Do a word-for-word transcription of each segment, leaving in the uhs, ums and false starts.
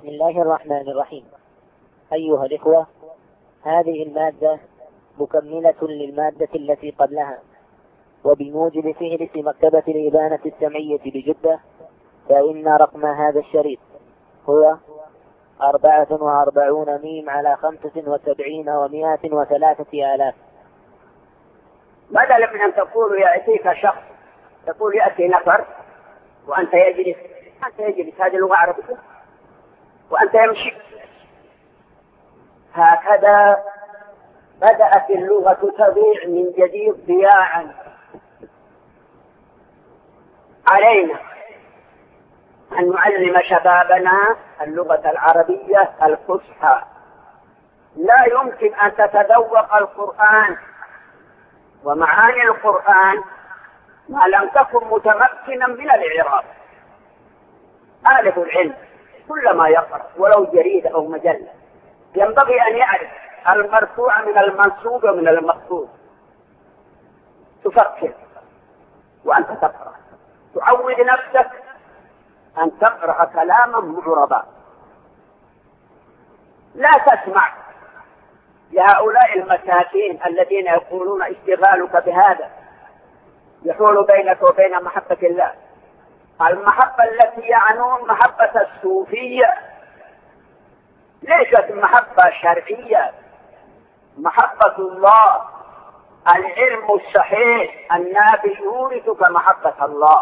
الله الرحمن الرحيم. أيها الإخوة، هذه المادة مكملة للمادة التي قبلها، وبموجب فهرس مكتبة الإبانة السمعية بجدة، فإن رقم هذا الشريط هو أربعة وأربعون ميم على خمسة وسبعين ومائة وثلاثة آلاف. بدل من أن تقول يأتيك شخص، تقول يأتي نفر وأنت يجلس، أنت يجلس، هذه لغة عربية، وأنت يمشي. هكذا بدأت اللغة تضيع من جديد ضياعا. علينا أن نعلم شبابنا اللغة العربية الفصحى. لا يمكن أن تتذوق القرآن ومعاني القرآن ما لم تكن متمكنا من الإعراب. طالب العلم كلما يقرأ ولو جريدة أو مجلة ينبغي أن يعرف المرفوع من المنصوب ومن المخفوض. تفكر وأنت تقرأ، تعود نفسك أن تقرأ كلاما معربا. لا تسمع لهؤلاء المساكين الذين يقولون اشتغالك بهذا يحول بينك وبين محبة الله. المحبة التي يعنون محبة الصوفية، ليست محبة شرعية، محبة الله. العلم الصحيح النافع يورثك محبة الله.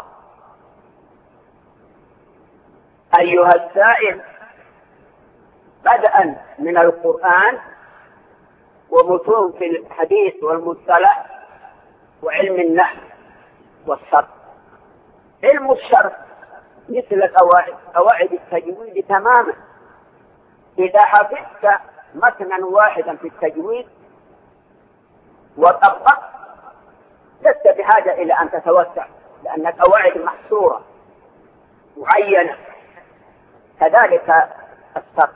أيها السائل، بدءا من القرآن ومتون في الحديث والمصطلح وعلم النحو والصرف. علم الصرف مثل قواعد قواعد التجويد تماما. إذا حفظت متنا واحدا في التجويد وطبقت لست بحاجة إلى أن تتوسع، لأن قواعد محصورة معينة. كذلك الصرف،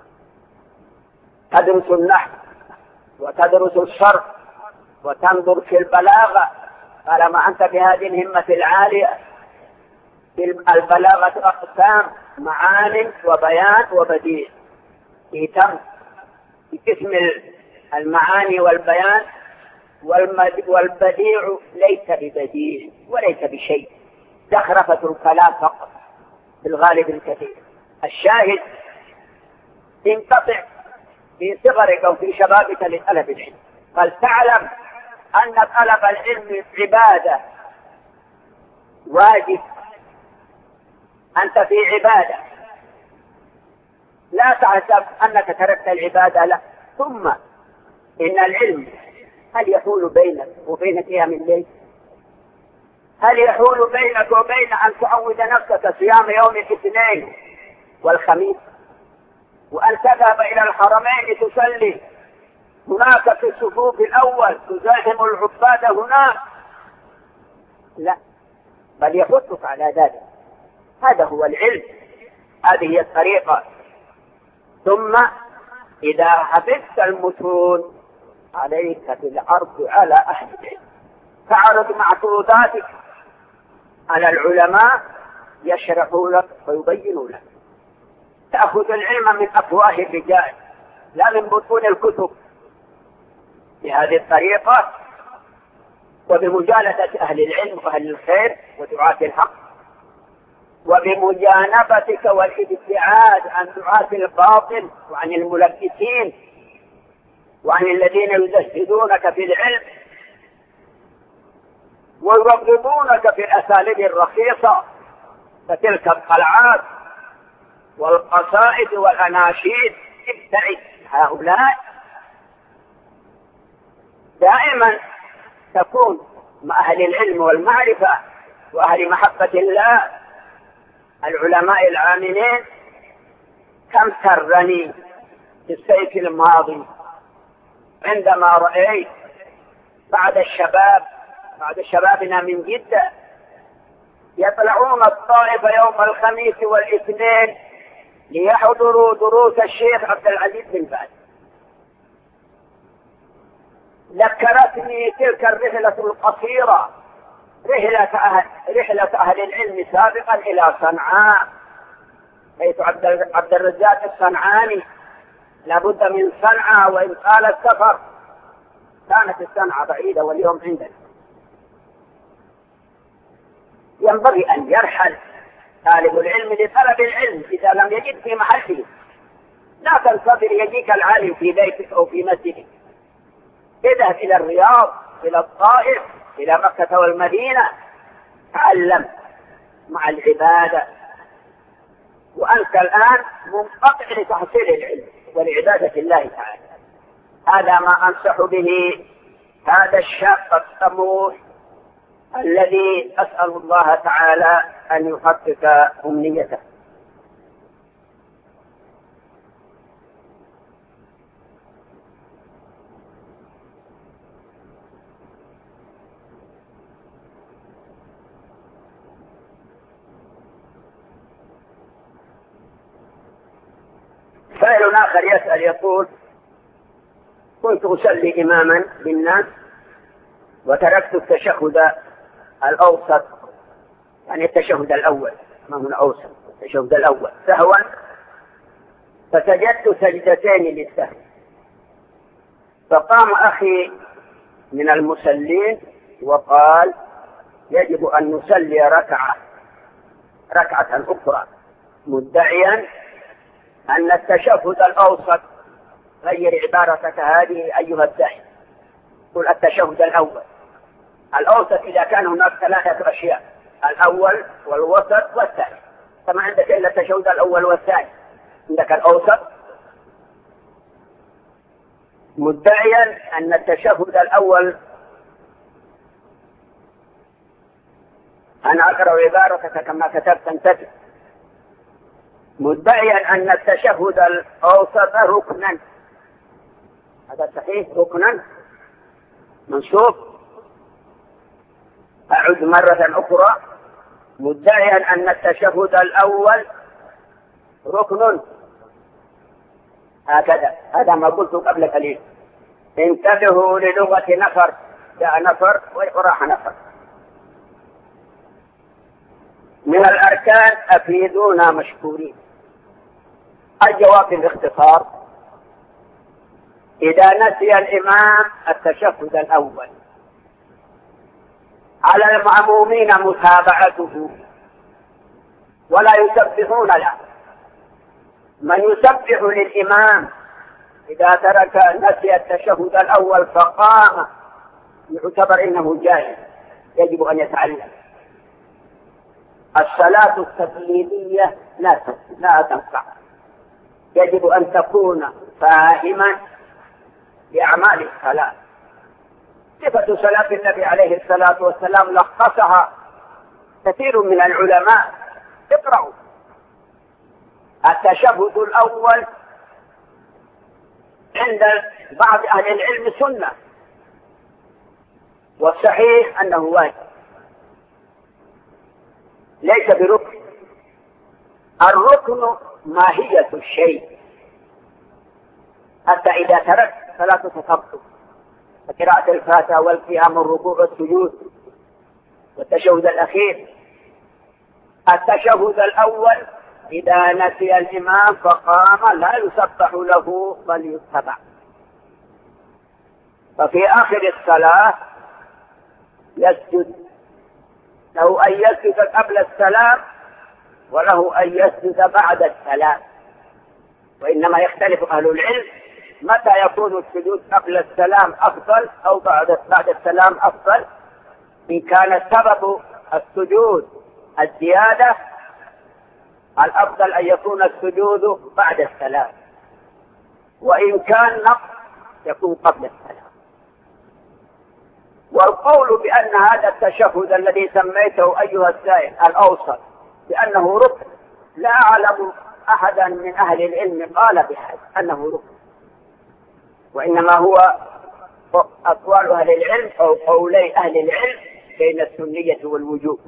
تدرس النحو وتدرس الصرف وتنظر في البلاغة. طالما أنت بهذه الهمة العالية، البلاغة أقسام: معان وبيان وبديع. اهتم بقسم المعاني والبيان، والبديع ليس ببديع وليس بشيء، زخرفة الكلام فقط في الغالب الكثير. الشاهد، انقطع في صغرك أو في شبابك لطلب العلم، فلتعلم أن طلب العلم عبادة، واجب. أنت في عبادة، لا تحسب أنك تركت العبادة، لا. ثم إن العلم هل يحول بينك وبين قيام الليل؟ هل يحول بينك وبين أن تعود نفسك صيام يوم الاثنين والخميس، وأن تذهب إلى الحرمين تصلي هناك في الصفوف الأول تزاحم العباد هناك؟ لا، بل يحثك على ذلك. هذا هو العلم، هذه هي الطريقة. ثم إذا حفظت المتون عليك بالعرض على أهل العلم، تعرض معتوضاتك على العلماء يشرحوا لك ويبينوا لك. تأخذ العلم من أفواه الرجال لا من بطون الكتب. بهذه الطريقة وبمجالسة أهل العلم وأهل الخير ودعاة الحق، وبمجانبتك والابتعاد عن دعاة الباطل وعن الملبسين وعن الذين يزهدونك في العلم ويرغبونك في الأساليب الرخيصة، فتلك القلعات والقصائد والأناشيد. ابتعد هؤلاء. دائما تكون مع أهل العلم والمعرفة وأهل محبة الله، العلماء العاملين. كم سرني في الصيف الماضي عندما رأيت بعد الشباب بعد شبابنا من جدة يطلعون الطائف يوم الخميس والاثنين ليحضروا دروس الشيخ عبد العزيز بن باز. ذكرتني تلك الرحلة القصيرة، رحلة أهل, رحلة أهل العلم سابقا إلى صنعاء حيث عبد الرزاق الصنعاني لابد من صنعاء وإن طال السفر، كانت الصنعاء بعيدة واليوم عندنا. ينبغي أن يرحل طالب العلم لطلب العلم إذا لم يجد في محله. لا تنتظر يجيك العالم في بيتك أو في مسجدك، اذهب إلى الرياض، إلى الطائف، إلى مكة والمدينة، تعلم مع العبادة. وأنت الآن منقطع لتحصيل العلم ولعبادة الله تعالى. هذا ما أنصح به هذا الشاب الطموح الذي أسأل الله تعالى أن يحقق أمنيته. سائل آخر يسأل يقول: كنت أصلي إماما بالناس وتركت التشهد الأوسط، يعني التشهد الأول، ما هو الأوسط، التشهد الأول سهوا، فسجدت سجدتين للسهو، فقام أخي من المصلين وقال: يجب أن نصلي ركعة ركعة أخرى، مدعيا أن التشهد الأوسط، غير عبارتك هذه أيها الداعي، قل التشهد الأول. الأوسط إذا كان هناك ثلاثة أشياء، الأول والوسط والثاني، فما عندك إلا التشهد الأول والثاني، عندك الأوسط، مدعيا أن التشهد الأول، أنا أقرأ عبارتك كما كتبت انتبه، مدعيا أن التشهد الأوسط ركنا، هذا صحيح، ركنا منصوب. أعود مرة أخرى، مدعيا أن التشهد الأول ركن، هكذا، هذا ما قلت قبل قليل. انتبهوا للغة نفر، جاء نفر وراح نفر. من الأركان أفيدونا مشكورين. الجواب باختصار: إذا نسي الإمام التشهد الأول على المأمومين متابعته ولا يسبحون له. من يسبح للإمام إذا ترك نسي التشهد الأول فقام يعتبر إنه جاهل، يجب أن يتعلم. الصلاة التقليدية لا لا تنفع، يجب أن تكون فاهما لأعمال الصلاة. صفة صلاة النبي عليه الصلاة والسلام لخصها كثير من العلماء، اقرأوا. التشهد الأول عند بعض أهل العلم سنة، والصحيح أنه واجب، ليس بركن. الركن ماهية الشيء، حتى إذا تركت فلا تتخطط، فقراءة الفاتحة والقيام والركوع والسجود والتشهد الأخير. التشهد الأول إذا نسي الإمام فقام لا يسبح له بل يتبع. ففي آخر الصلاة يسجد، له أن يسجد قبل السلام وله أن يسجد بعد السلام، وإنما يختلف أهل العلم متى يكون السجود قبل السلام أفضل أو بعد بعد السلام أفضل. إن كان سبب السجود الزيادة الأفضل أن يكون السجود بعد السلام، وإن كان نقص يكون قبل السلام. والقول بأن هذا التشهد الذي سميته أيها السائل الأوسط بأنه ركن، لا أعلم أحدا من أهل العلم قال بهذا أنه ركن، وإنما هو أقوال أهل العلم أو قولي أهل العلم بين السنية والوجوب.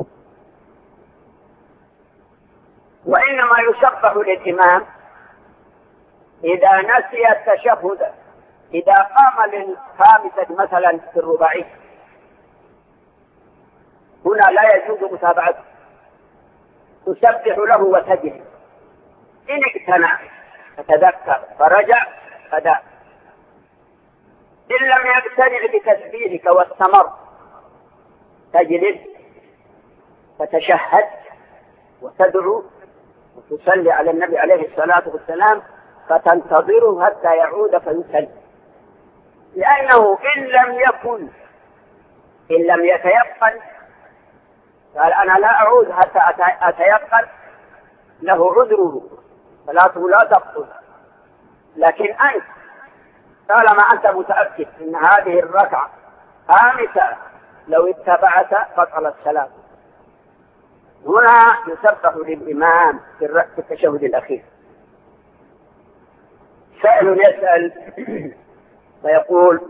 وإنما يسبح للإمام إذا نسي التشهد، إذا قام للخامسة مثلا في الرباعي، هنا لا يجوز متابعته، تسبح له وتجري، إن اقتنع فتذكر فرجع فداء، إن لم يقتنع بتسبيحك واستمر تجلس فتشهد وتدعو وتصلي على النبي عليه الصلاة والسلام فتنتظره حتى يعود فيسلم، لأنه إن لم يكن إن لم يتيقن قال أنا لا أعود حتى أتيقن له عذره صلاته لا تبطل. لكن أنت طالما أنت متأكد أن هذه الركعة خامسة لو اتبعت بطل الصلاة، هنا يسبح للإمام في التشهد الأخير. سائل يسأل فيقول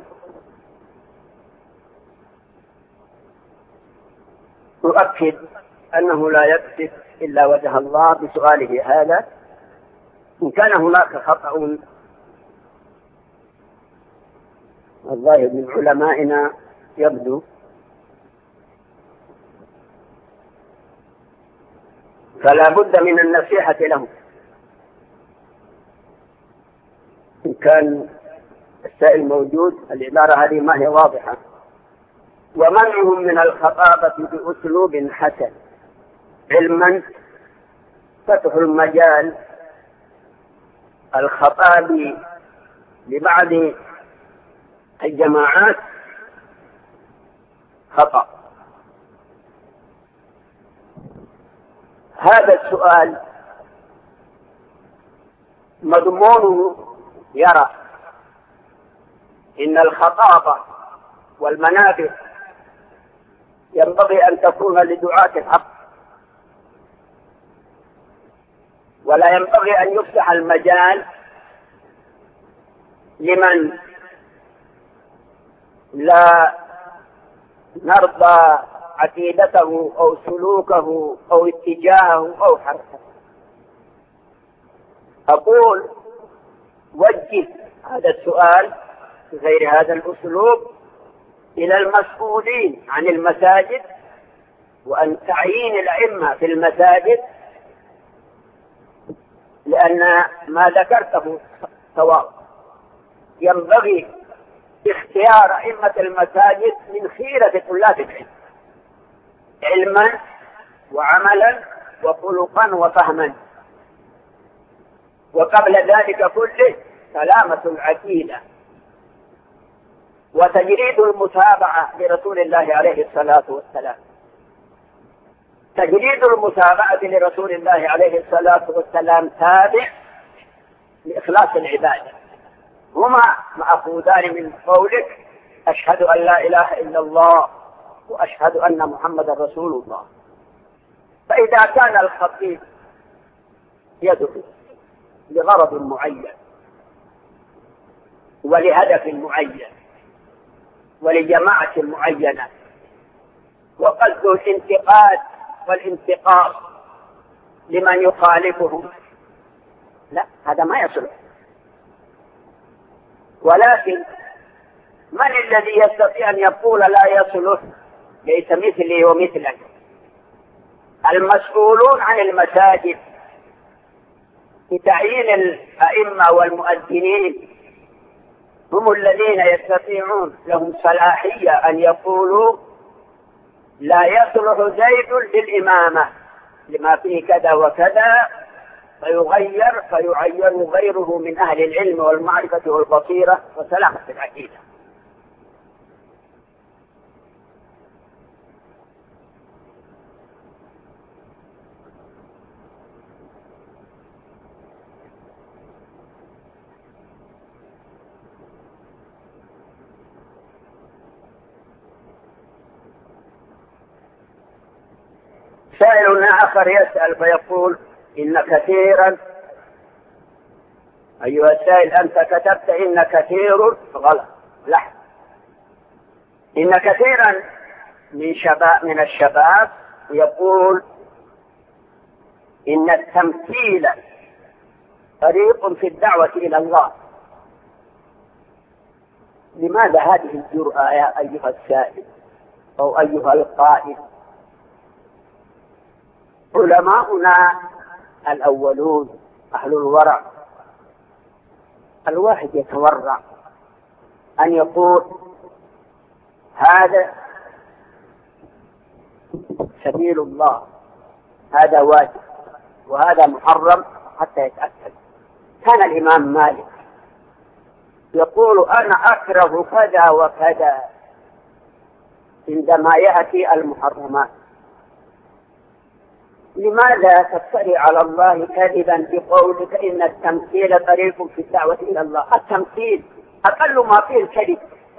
أؤكد أنه لا يقصد إلا وجه الله بسؤاله هذا، إن كان هناك خطأ الظاهر من علمائنا يبدو فلا بد من النصيحة له، إن كان السائل موجود العبارة هذه ما هي واضحة. ومنعهم من الخطابة بأسلوب حسن علما فتح المجال الخطاب لبعض الجماعات خطأ. هذا السؤال مضمونه يرى إن الخطابة والمنابر ينبغي أن تكون لدعاة الحق، ولا ينبغي أن يفتح المجال لمن لا نرضى عقيدته أو سلوكه أو اتجاهه أو حركته. أقول وجه هذا السؤال بغير هذا الأسلوب إلى المسؤولين عن المساجد وأن تعيين الأئمة في المساجد، لأن ما ذكرته صواب. ينبغي اختيار أئمة المساجد من خيرة طلاب العلم علما وعملا وخلقا وفهما، وقبل ذلك كله سلامة العقيدة وتجريد المتابعة لرسول الله عليه الصلاة والسلام. تجريد المتابعة لرسول الله عليه الصلاة والسلام تابع لإخلاص العبادة، هما مأخوذان من قولك أشهد أن لا إله إلا الله وأشهد أن محمد رسول الله. فإذا كان الخطيب يدعو لغرض معين ولهدف معين ولجماعة معينة وقصد الانتقاد والانتقاص لمن يخالفه، لا، هذا ما يصلح. ولكن من الذي يستطيع أن يقول لا يصلح؟ ليس مثلي ومثلك. المسؤولون عن المساجد بتعيين الأئمة والمؤذنين هم الذين يستطيعون لهم صلاحية أن يقولوا لا يصلح زيد للإمامة لما فيه كذا وكذا، فيغير فيعين غيره من أهل العلم والمعرفة والبصيرة وسلامة العقيدة. سائل آخر يسأل فيقول إن كثيرا، أيها السائل أنت كتبت إن كثير غلط، لا، إن كثيرا من شباب من الشباب يقول إن التمثيل طريق في الدعوة إلى الله. لماذا هذه الجرأة يا أيها السائل أو أيها القائل؟ علماؤنا الأولون أهل الورع. الواحد يتورع أن يقول هذا سبيل الله، هذا واجب وهذا محرم حتى يتأكد. كان الإمام مالك يقول أنا أكره كذا وكذا عندما يأتي المحرمات. لماذا تفتري على الله كذبا بقولك إن التمثيل طريق في الدعوة إلى الله؟ التمثيل أقل ما فيه الكذب.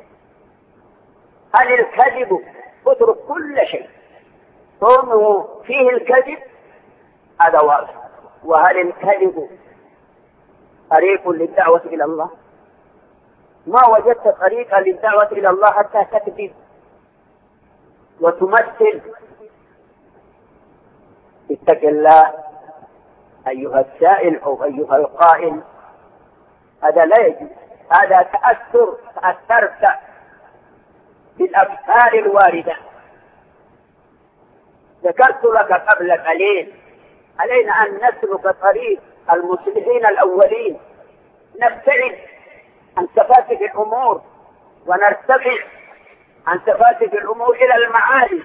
هل الكذب اترك كل شيء كونه فيه الكذب هذا واضح. وهل الكذب طريق للدعوة إلى الله؟ ما وجدت طريقا للدعوة إلى الله حتى تكذب وتمثل. اتق الله أيها السائل أو أيها القائل، هذا لا يجوز. هذا تأثر تأثرت بالأفكار الواردة. ذكرت لك قبل قليل علينا أن نسلك طريق المصلحين الأولين، نبتعد عن سفاسف الأمور ونرتفع عن سفاسف الأمور إلى المعالي.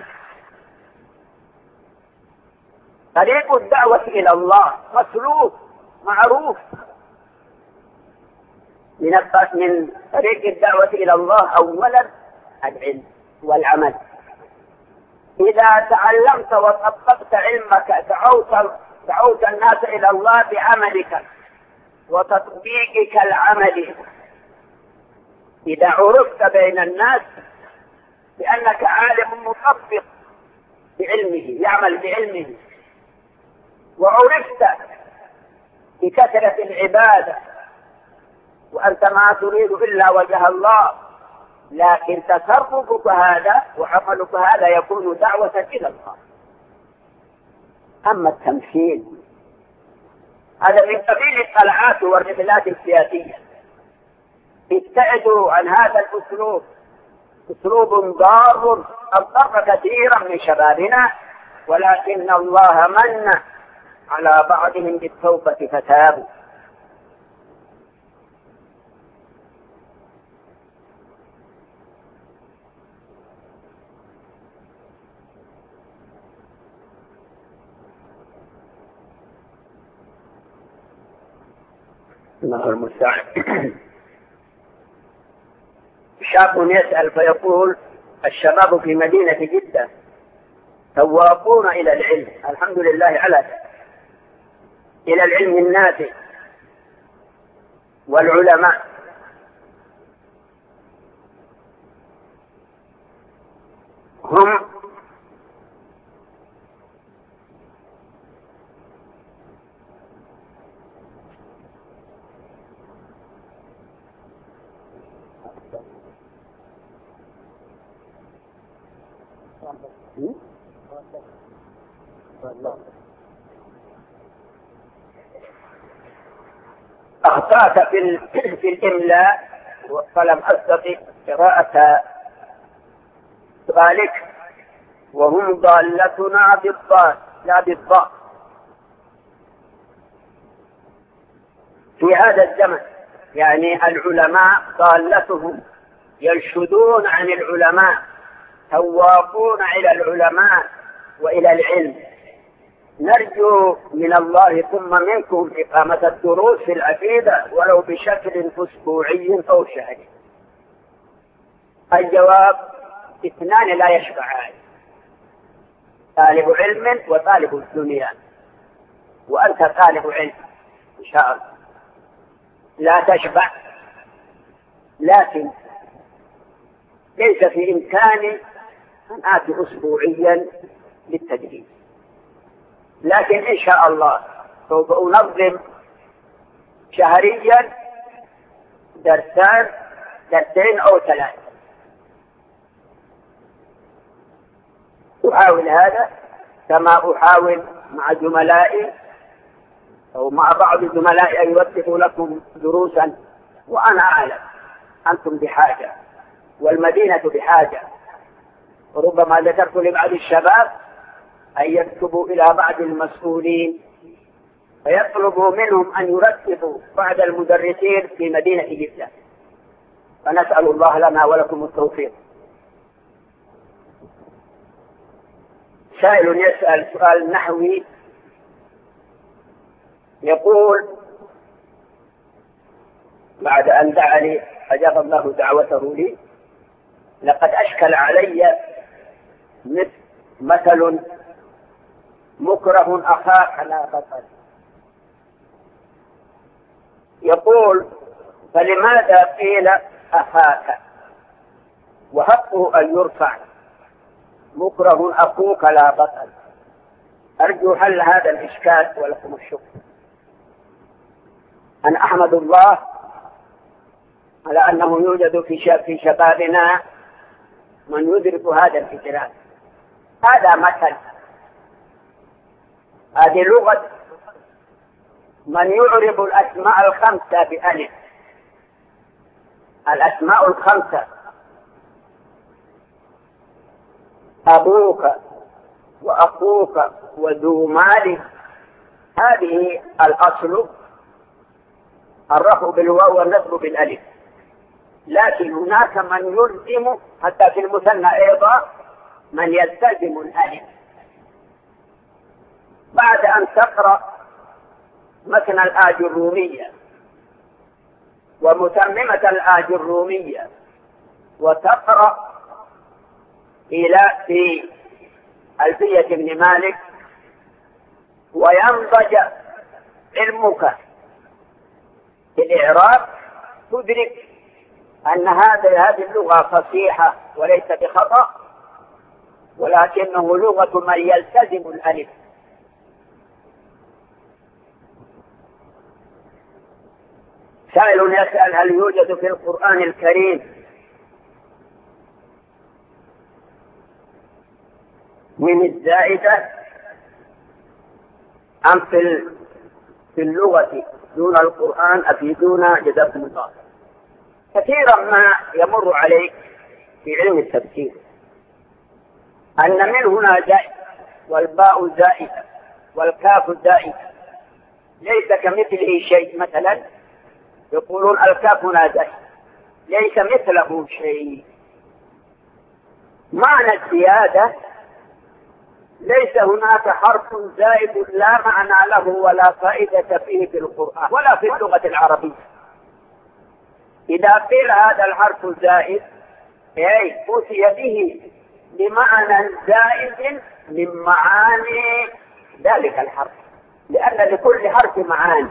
طريق الدعوة إلى الله مسلوك معروف. لنبقى من طريق الدعوة إلى الله أولا العلم والعمل. إذا تعلمت وطبقت علمك دعوت دعوت الناس إلى الله بعملك وتطبيقك العملي. إذا عرفت بين الناس بأنك عالم مطبق بعلمه يعمل بعلمه، وعرفت بكثرة العبادة وأنت ما تريد إلا وجه الله، لكن تصرفك هذا وعملك هذا يكون دعوة إلى الله. أما التمثيل هذا من قبيل الطلعات والرحلات السياسية. ابتعدوا عن هذا الأسلوب، أسلوب ضار أضر كثيرا من شبابنا، ولكن الله من على بعضهم بالتوبة فتابوا. الله المستعان. شاب يسأل فيقول الشباب في مدينة جدة سواقون إلى العلم، الحمد لله على ذلك، إلى العلم النافع والعلماء، هم أخطأت في في الإملاء فلم أستطع قراءة ذلك، وهم ضالتنا بالضاد لا بالضاء. في هذا الزمن يعني العلماء ضالتهم يرشدون عن العلماء، سواقون إلى العلماء وإلى العلم. نرجو من الله ثم منكم إقامة الدروس في العقيدة ولو بشكل أسبوعي أو شهري. الجواب اثنان لا يشبعان، طالب علم وطالب الدنيا، وأنت طالب علم إن شاء الله لا تشبع، لكن ليس في إمكاني أن آتي أسبوعيا للتدريس، لكن إن شاء الله سوف أنظم شهريا درسان درسين أو ثلاثة. أحاول هذا كما أحاول مع زملائي أو مع بعض زملائي أن يوثقوا لكم دروسا، وأنا أعلم أنتم بحاجة والمدينة بحاجة. وربما ذكرت لبعض الشباب أن يكتبوا إلى بعض المسؤولين فيطلب منهم أن يرتبوا بعض المدرسين في مدينة جدة، فنسأل الله لنا ولكم التوفيق. سائل يسأل سؤال نحوي يقول: بعد أن دعا لي أجاب الله دعوته لي، لقد أشكل علي مثل مكره أخاك لا بطل. يقول: فلماذا قيل أخاك وحقه أن يرفع؟ مكره أخوك لا بطل. أرجو حل هذا الإشكال ولكم الشكر. أنا أحمد الله على أنه يوجد في شبابنا من يدرك هذا الفكرات. هذا مثل، هذه لغة من يعرب الأسماء الخمسة بألف. الأسماء الخمسة: أبوك وأخوك وذو مال، هذه الأصل الرفع بالواو والنصب بالألف. لكن هناك من يلزم حتى في المثنى أيضا من يلتزم الألف. بعد أن تقرأ مثل الآجرومية ومتممة الآجرومية وتقرأ إلى في ألفية ابن مالك وينضج علمك بالإعراب، تدرك أن هذه اللغة فصيحة وليس بخطأ، ولكنه لغة من يلتزم الألف. سائل يسأل: هل يوجد في القرآن الكريم من الزائدة أم في اللغة دون القرآن؟ أفيدونا جزاكم الله. كثيرا ما يمر عليك في علم التفسير أن من هنا زائد والباء زائدة والكاف زائدة، ليس كمثله شيء. مثلا يقولون الكاف هنا زائد، ليس مثله شيء. معنى الزيادة ليس هناك حرف زائد لا معنى له ولا فائدة فيه في القرآن ولا في اللغة العربية. إذا قيل هذا الحرف زائد أي أتي به بمعنى زائد من معاني ذلك الحرف، لأن لكل حرف معاني.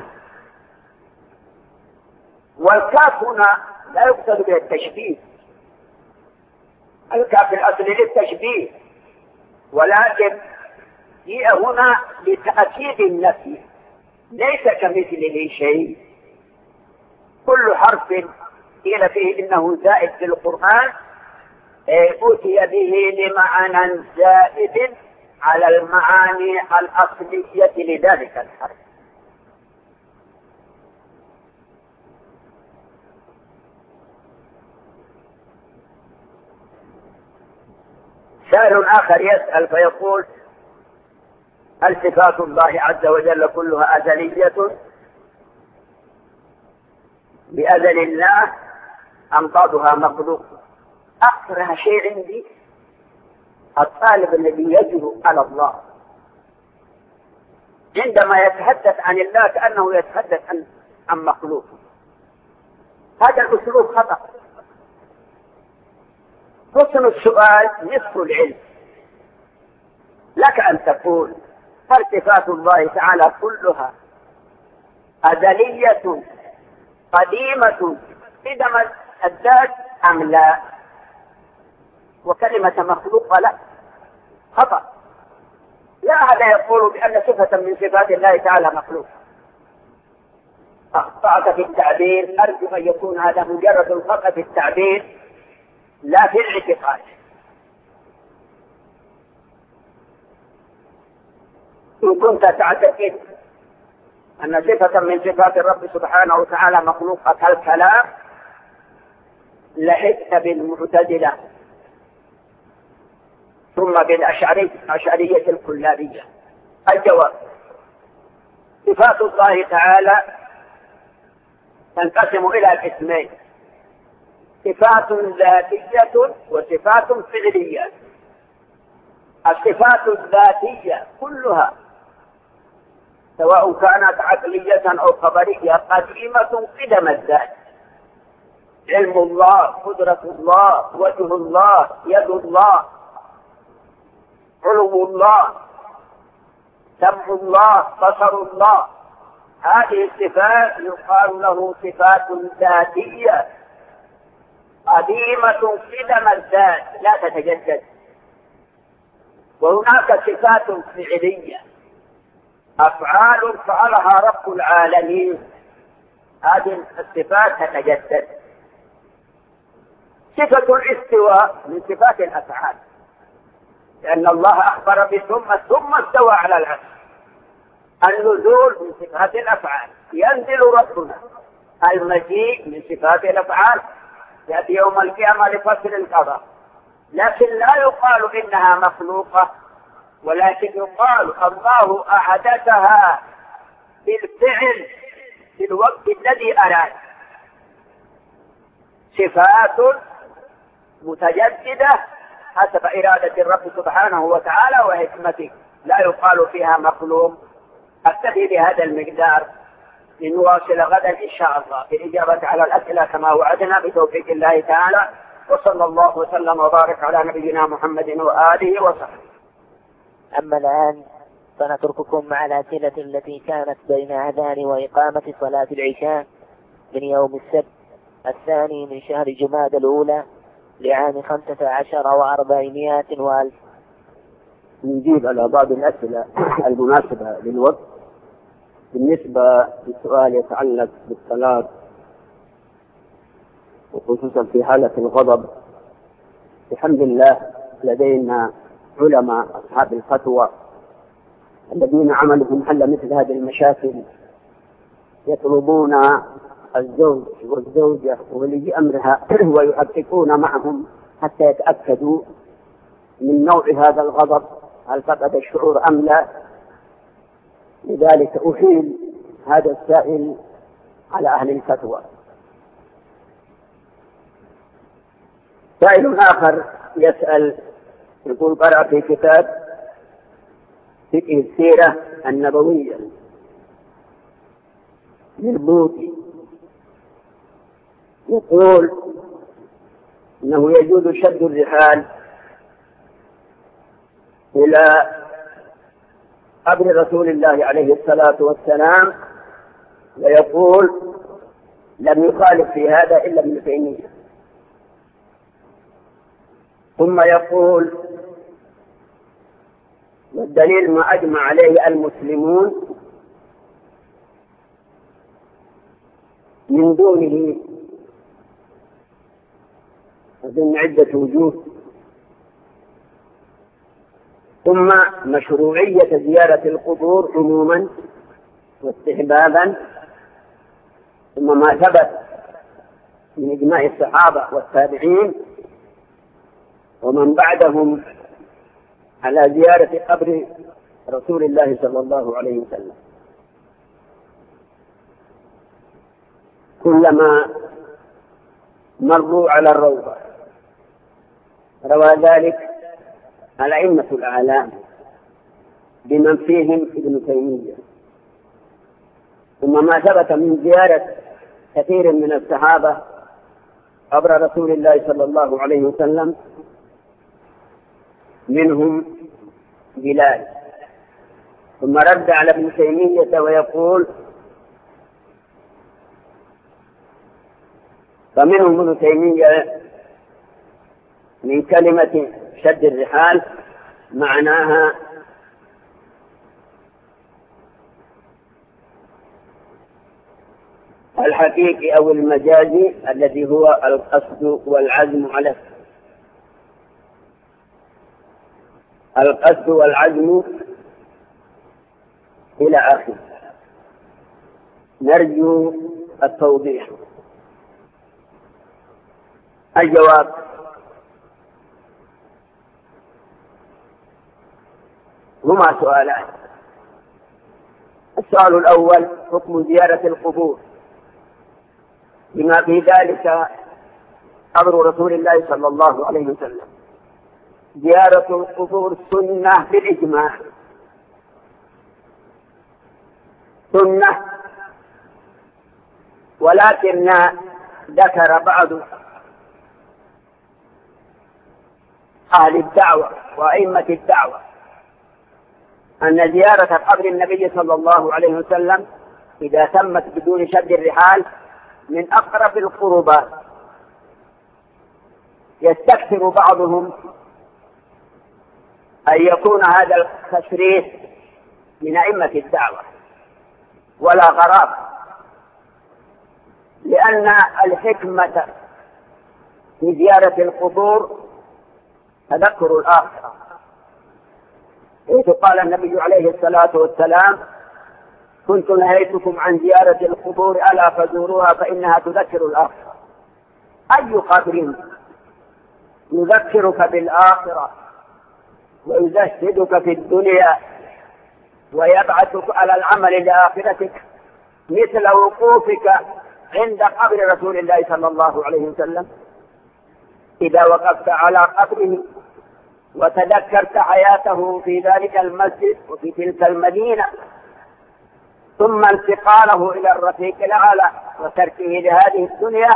والكاف هنا لا يقصد به التشبيه، الكاف الأصل للتشبيه، ولكن هي هنا لتأكيد النفي، ليس كمثله شيء. كل حرف قيل فيه إنه زائد في القرآن أتي به لمعنى زائد على المعاني الأصلية لذلك الحرف. سائل آخر يسأل فيقول: هل صفات الله عز وجل كلها أزلية بأزل الله أم بعضها مخلوق؟ أكثر شيء عندي الطالب الذي يجب على الله عندما يتحدث عن الله كأنه يتحدث عن, عن مخلوق. هذا الأسلوب خطأ. حسن السؤال نصف العلم. لك أن تقول: هل صفات الله تعالى كلها أزلية قديمة قدم الذات أم لا؟ وكلمة مخلوق لا، خطأ. لا هذا يقول بأن صفة من صفات الله تعالى مخلوق. أخطأت في التعبير. أرجو أن يكون هذا مجرد الخطأ في التعبير لا في الاعتقاد. إن كنت تعتقد أن صفة من صفات الرب سبحانه وتعالى مخلوقة كالكلام لحقت بالمعتزلة ثم بالأشعرية الكلابية. الجواب: صفات الله تعالى تنقسم إلى قسمين: صفات ذاتية وصفات فعلية. الصفات الذاتية كلها سواء كانت عقلية أو خبرية قديمة قدم الذات: علم الله، قدرة الله، وجه الله، يد الله، علو الله، سمع الله، بصر الله. هذه الصفات يقال له صفات ذاتية قديمة قدم الذات لا تتجدد. وهناك صفات فعلية، أفعال فعلها رب العالمين، هذه الصفات تتجدد. صفة الاستواء من صفات الأفعال، لأن الله أخبر بثم ثم استوى على العرش. النزول من صفات الأفعال، ينزل ربنا. المجيء من صفات الأفعال، يأتي يوم القيامة لفصل القضاء. لكن لا يقال إنها مخلوقة، ولكن يقال الله أحدثها بالفعل في الوقت الذي أراد. صفات متجددة حسب إرادة الرب سبحانه وتعالى وحكمته، لا يقال فيها مخلوق. أكتفي بهذا المقدار، لنواصل غدا إن شاء الله في الإجابة على الأسئلة كما وعدنا بتوفيق الله تعالى. وصلى الله وسلم وبارك على نبينا محمد وآله وصحبه. أما الآن فنترككم مع الأسئلة التي كانت بين أذان وإقامة صلاة العشاء من يوم السبت الثاني من شهر جمادى الأولى لعام خمسة عشر وأربعمائة وألف. نجيب على بعض الأسئلة المناسبة للوقت. بالنسبة للسؤال يتعلق بالصلاة وخصوصا في حالة الغضب، الحمد لله لدينا علماء أصحاب الفتوى الذين عملوا في محل مثل هذه المشاكل، يطلبون الزوج والزوجة وولي أمرها ويحققون معهم حتى يتأكدوا من نوع هذا الغضب، هل فقد الشعور أم لا. لذلك أحيل هذا السائل على أهل الفتوى. سائل آخر يسأل يقول: قرأ في كتاب فقه السيرة النبوية للبوطي يقول إنه يجوز شد الرحال إلى قبر رسول الله عليه الصلاة والسلام، ويقول لم يخالف في هذا إلا ابن تيمية. ثم يقول: والدليل ما أجمع عليه المسلمون من دونه من عدة وجوه. ثم مشروعية زيارة القبور عموما واستحبابا، ثم ما ثبت من إجماع الصحابة والتابعين ومن بعدهم على زيارة قبر رسول الله صلى الله عليه وسلم. كلما مروا على الروضة روى ذلك الأئمة الأعلام بمن فيهم ابن تيمية. ثم ما ثبت من زيارة كثير من الصحابة قبر رسول الله صلى الله عليه وسلم، منهم بلال. ثم رد على ابن تيمية ويقول: فمنهم ابن تيمية من كلمة شد الرحال معناها الحقيقي أو المجازي الذي هو القصد والعزم على القصد والعزم إلى آخره. نرجو التوضيح. الجواب: هما سؤالان. السؤال الأول: حكم زيارة القبور، بما في ذلك أمر رسول الله صلى الله عليه وسلم. زيارة القبور سنة بالإجماع، سنة، ولكن ذكر بعض أهل الدعوة وأئمة الدعوة أن زيارة قبر النبي صلى الله عليه وسلم إذا تمت بدون شد الرحال من أقرب القربات. يستكثر بعضهم أن يكون هذا التشريف من أئمة الدعوة، ولا غرابة، لأن الحكمة في زيارة القبور تذكر الآخرة، حيث قال النبي عليه الصلاة والسلام: كنت نهيتكم عن زيارة القبور ألا فزوروها فإنها تذكر الآخرة. أي قبر يذكرك بالآخرة ويزهدك في الدنيا ويبعثك على العمل لآخرتك مثل وقوفك عند قبر رسول الله صلى الله عليه وسلم؟ إذا وقفت على قبره وتذكرت حياته في ذلك المسجد وفي تلك المدينة، ثم انتقاله إلى الرفيق الأعلى وتركه لهذه الدنيا،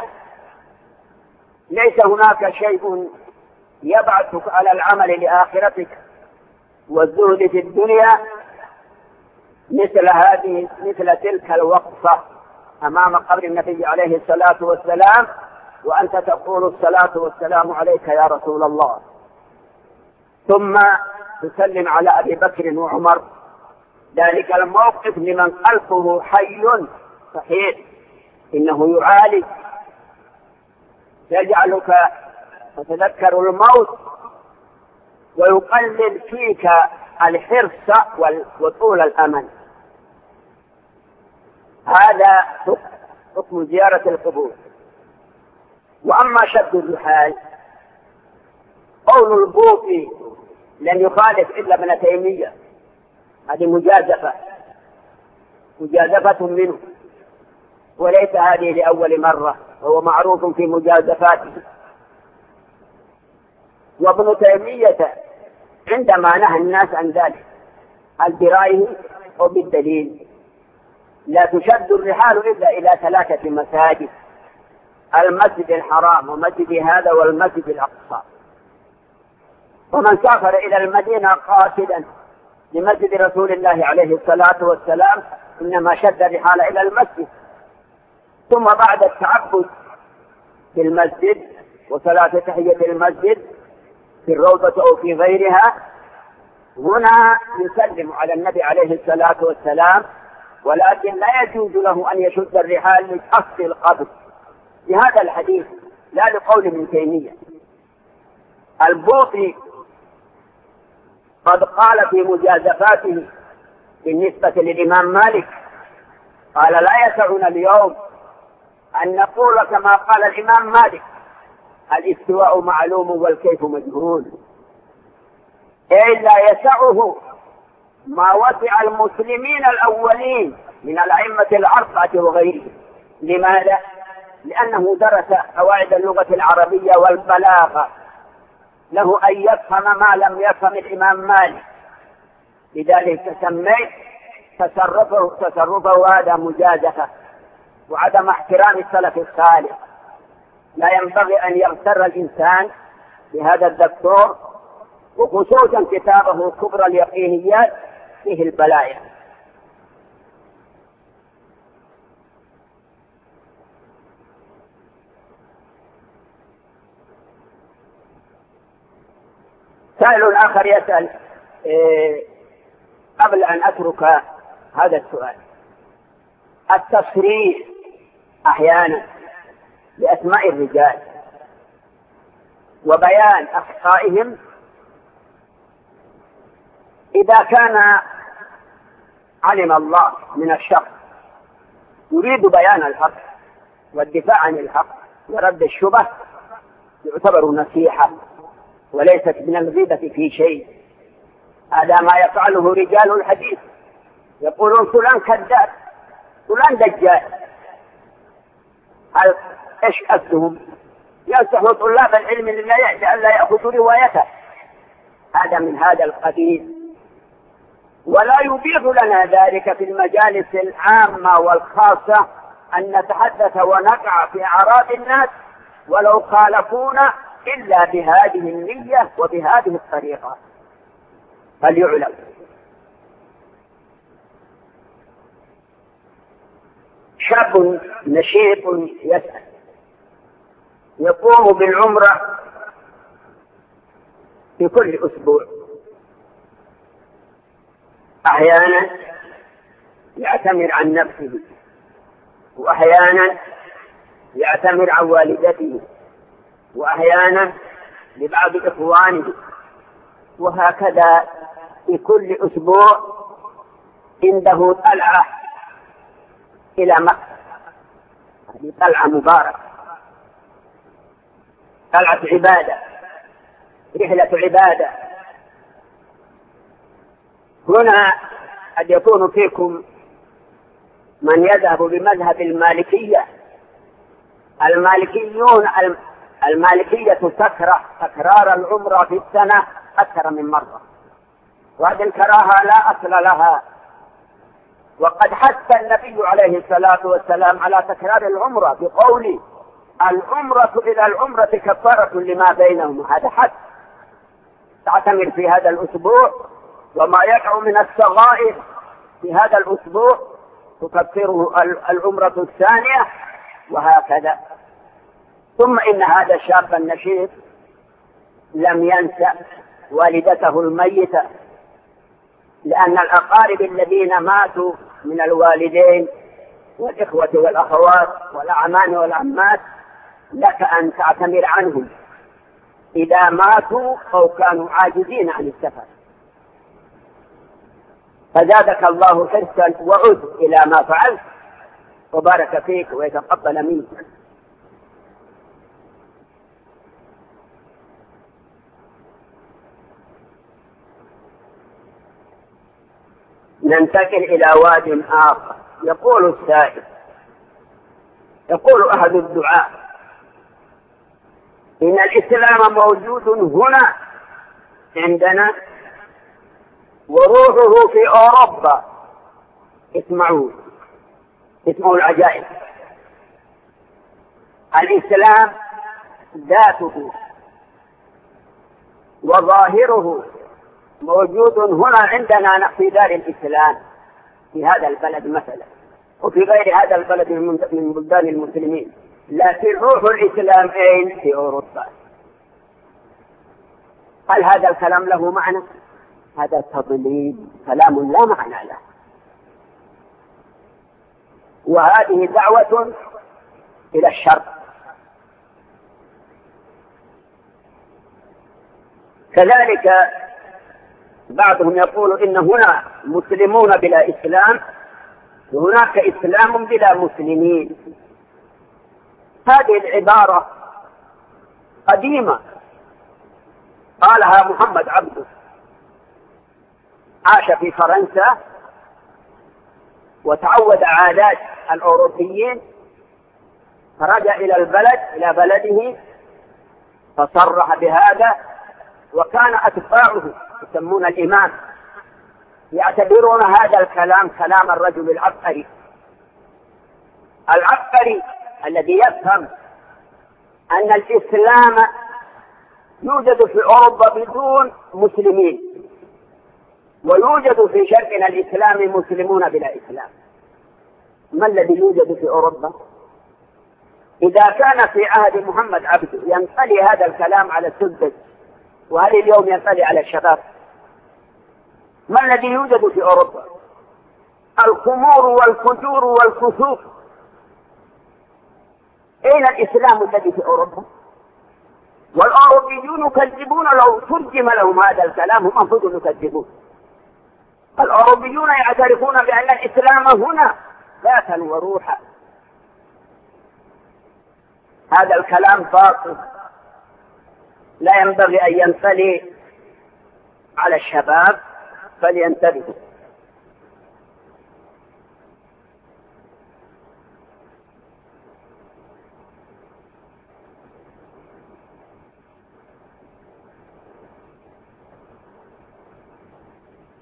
ليس هناك شيء يبعثك على العمل لآخرتك والزهد في الدنيا مثل هذه مثل تلك الوقفة أمام قبر النبي عليه الصلاة والسلام وأنت تقول: الصلاة والسلام عليك يا رسول الله، ثم تسلم على أبي بكر وعمر. ذلك الموقف لمن قلبه حي صحيح إنه يعالج، يجعلك تتذكر الموت ويقلل فيك الحرص وطول الأمل. هذا حكم زيارة القبور. وأما شد الرحال، قول البوطي لن يخالف إلا ابن تيمية، هذه مجازفة مجازفة منه، وليس هذه لأول مرة، وهو معروف في مجازفاته. وابن تيمية عندما نهى الناس عن ذلك هل برأيه أو بالدليل؟ لا تشد الرحال إلا إلى ثلاثة مساجد: المسجد الحرام ومسجد هذا والمسجد الأقصى. ومن سافر إلى المدينة قاصدا لمسجد رسول الله عليه الصلاة والسلام إنما شد الرحال إلى المسجد، ثم بعد التعبد في المسجد وصلاة تحية المسجد في الروضة أو في غيرها، هنا يسلم على النبي عليه الصلاة والسلام، ولكن لا يجوز له أن يشد الرحال لقصد القبر لهذا الحديث، لا لقول ابن تيمية. البوطي قد قال في مجازفاته بالنسبة للإمام مالك، قال: لا يسعنا اليوم أن نقول كما قال الإمام مالك: الاستواء معلوم والكيف مجهول، إلا يسعه ما وسع المسلمين الأولين من الأئمة الأربعة وغيرهم. لماذا؟ لأنه درس قواعد اللغة العربية والبلاغة، له أن يفهم ما لم يفهم الإمام مالك، لذلك سميت تصرفه تصرفه هذا مجازفة وعدم احترام السلف الصالح. لا ينبغي أن يغتر الإنسان بهذا الدكتور، وخصوصا كتابه كبرى اليقينيات فيه البلايا. سائل آخر يسأل إيه قبل أن أترك هذا السؤال: التصريح أحيانا بأسماء الرجال وبيان أخطائهم إذا كان علم الله من الشخص يريد بيان الحق والدفاع عن الحق ورد الشبه، يعتبر نصيحة وليست من الغيبة في شيء. هذا ما يفعله رجال الحديث يقولون فلان كذاب، فلان دجال. هل ايش قصدهم؟ ينصحوا طلاب العلم لئلا يأخذوا روايته. هذا من هذا القبيل، ولا يبيح لنا ذلك في المجالس العامة والخاصة أن نتحدث ونقع في أعراض الناس ولو خالفونا إلا بهذه النية وبهذه الطريقة. فليعلم شاب نشيط يسأل يقوم بالعمرة في كل أسبوع، أحيانا يعتمر عن نفسه، وأحيانا يعتمر عن والدته، وأحيانا لبعض إخوانه، وهكذا في كل أسبوع عنده طلعة إلى مكة. هذه طلعة مباركة، طلعة عبادة، رحلة عبادة. هنا قد يكون فيكم من يذهب بمذهب المالكية. المالكيون المالكية تكره تكرار العمرة في السنة أكثر من مرة، وهذه الكراهة لا أصل لها، وقد حث النبي عليه الصلاة والسلام على تكرار العمرة بقوله العمرة إلى العمرة كفارة لما بينهما. هذا حث. تعتمر في هذا الأسبوع، وما يقع من الصغائر في هذا الأسبوع تكفره العمرة الثانية، وهكذا. ثم إن هذا الشاب النشيط لم ينسى والدته الميتة، لأن الأقارب الذين ماتوا من الوالدين والإخوة والأخوات والأعمام والعمات لك أن تعتمر عنهم إذا ماتوا أو كانوا عاجزين عن السفر. فزادك الله حرصا وعد إلى ما فعلت، وبارك فيك ويتقبل منك. ننتقل إلى واد آخر. يقول السائل، يقول أحد الدعاء إن الإسلام موجود هنا عندنا وروحه في أوروبا. اسمعوا اسمعوا العجائب. الإسلام ذاته وظاهره موجود هنا عندنا في دار الإسلام في هذا البلد مثلا، وفي غير هذا البلد من بلدان المسلمين، لكن روح الإسلام أين؟ في أوروبا. هل هذا الكلام له معنى؟ هذا تضليل، كلام لا معنى له. وهذه دعوة إلى الشر. كذلك بعضهم يقول إن هنا مسلمون بلا إسلام وهناك إسلام بلا مسلمين. هذه العبارة قديمة قالها محمد عبده، عاش في فرنسا وتعود عادات الأوروبيين، فرجع إلى البلد إلى بلده فصرح بهذا، وكان أتباعه يسمون الإمام يعتبرون هذا الكلام كلام الرجل العبقري العبقري الذي يفهم أن الإسلام يوجد في أوروبا بدون مسلمين، ويوجد في شرقنا الإسلامي مسلمون بلا إسلام. ما الذي يوجد في أوروبا؟ إذا كان في عهد محمد عبده ينطلي هذا الكلام على السذج، وهل اليوم ينطلي على الشباب؟ ما الذي يوجد في أوروبا؟ الخمور والفجور والفسوق. أين الإسلام الذي في أوروبا؟ والأوروبيون يكذبون لو ترجم لهم هذا الكلام، هم أنفسهم يكذبون. الأوروبيون يعترفون بأن الإسلام هنا ذاتا وروحا. هذا الكلام باطل، لا ينبغي أن ينطلي على الشباب، فلينتبهوا.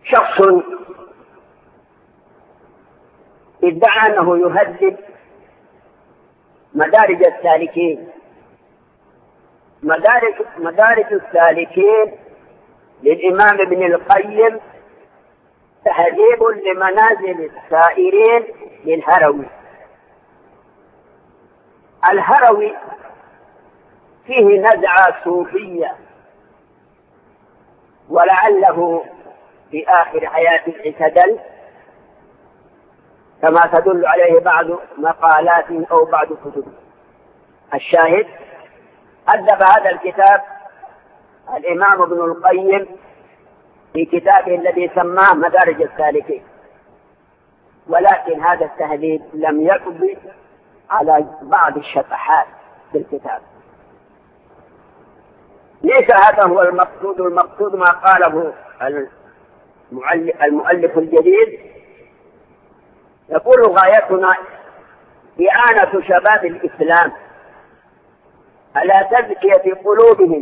شخص ادعى أنه يهدد مدارج السالكين. مدارج, مدارج السالكين للإمام ابن القيم تهذيب لمنازل السائرين للهروي. الهروي فيه نزعة صوفية، ولعله في آخر حياته اعتدل كما تدل عليه بعض مقالات أو بعض كتب. الشاهد أدب هذا الكتاب الإمام ابن القيم في كتابه الذي سماه مدارج السالكين، ولكن هذا التهذيب لم يقضي على بعض الشطحات في الكتاب. ليس هذا هو المقصود. المقصود ما قاله المؤلف الجديد، يقول غايتنا إعانة شباب الإسلام على تزكية قلوبهم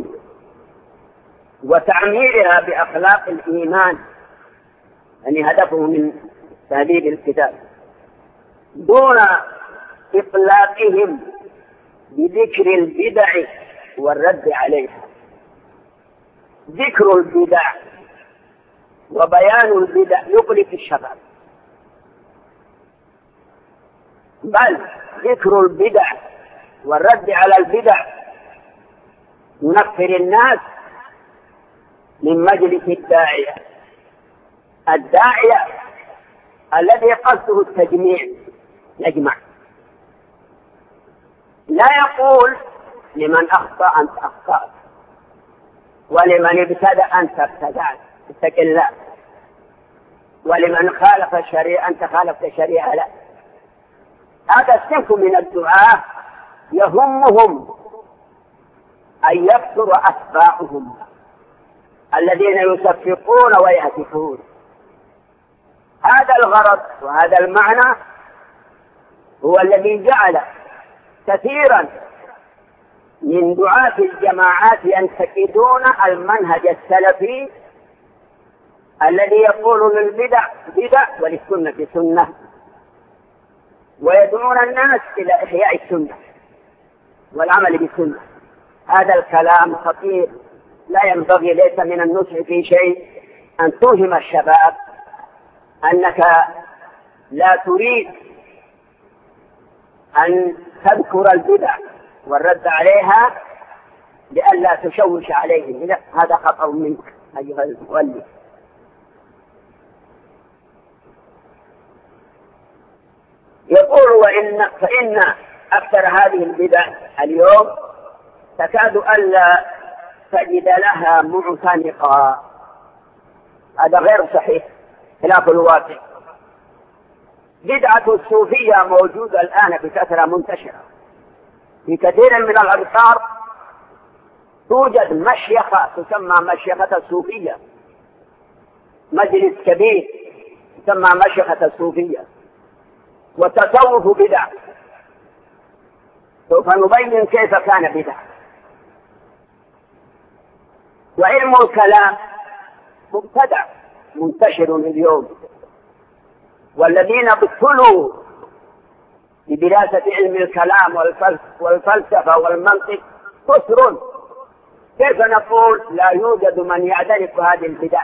وتعميرها بأخلاق الإيمان، يعني هدفه من تهذيب الكتاب، دون إطلاقهم بذكر البدع والرد عليها. ذكر البدع وبيان البدع يقلق الشباب، بل ذكر البدع والرد على البدع ينفر الناس من مجلس الداعية. الداعية الذي قصده التجميع يجمع، لا يقول لمن أخطأ أنت أخطأت، ولمن ابتدأ أنت ابتدأت اتق الله، ولمن خالف الشريعة أنت خالفت الشريعة لا. هذا الصنف من الدعاة يهمهم أن يكثر أتباعهم الذين يصفقون ويهتفون. هذا الغرض وهذا المعنى هو الذي جعل كثيرا من دعاة الجماعات ينتقدون المنهج السلفي الذي يقول للبدع بدع وللسنة سنة، ويدعون الناس إلى إحياء السنة والعمل بالسنة. هذا الكلام خطير، لا ينبغي، ليس من النصح في شيء أن توهم الشباب أنك لا تريد أن تذكر البدع والرد عليها لئلا تشوش عليهم. لا، هذا خطأ منك أيها المؤلف. يقول وإن فإن أكثر هذه البدع اليوم تكاد ألا تجد لها معتنقا. هذا غير صحيح، خلاف الواقع. بدعة الصوفية موجودة الآن بكثرة منتشرة في كثير من الأمصار. توجد مشيخة تسمى مشيخة الصوفية، مجلس كبير تسمى مشيخة الصوفية، وتصوف بدع. سوف نبين كيف كان بدع. وعلم الكلام مبتدع منتشر اليوم، والذين ابتلوا بدراسة علم الكلام والفلسفة والمنطق كثر. كيف نقول لا يوجد من يعترف هذه البدع؟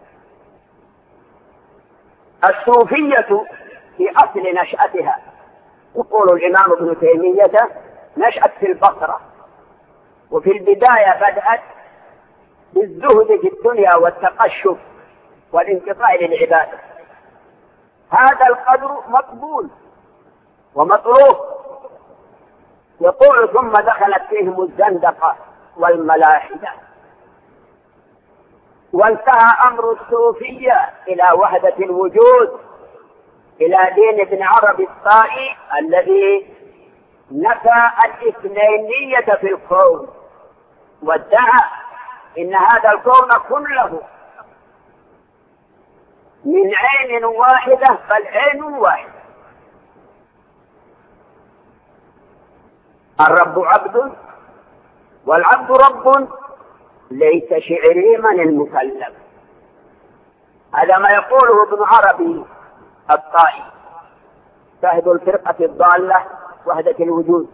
الصوفية في أصل نشأتها، يقول الإمام ابن تيمية، نشأت في البصرة، وفي البداية بدأت بالزهد في الدنيا والتقشف والانقطاع للعبادة. هذا القدر مقبول ومطلوب. يقول ثم دخلت فيهم الزندقة والملاحدة، وانتهى أمر الصوفية إلى وحدة الوجود، إلى دين ابن عربي الطائي الذي نفى الاثنينية في الكون، وادعى إن هذا الكون كله من عين واحدة، بل عين واحدة. الرب عبد والعبد رب، ليس شعري من المكلف. هذا ما يقوله ابن عربي الطائي صاحب الفرقة الضالة وحدة الوجود.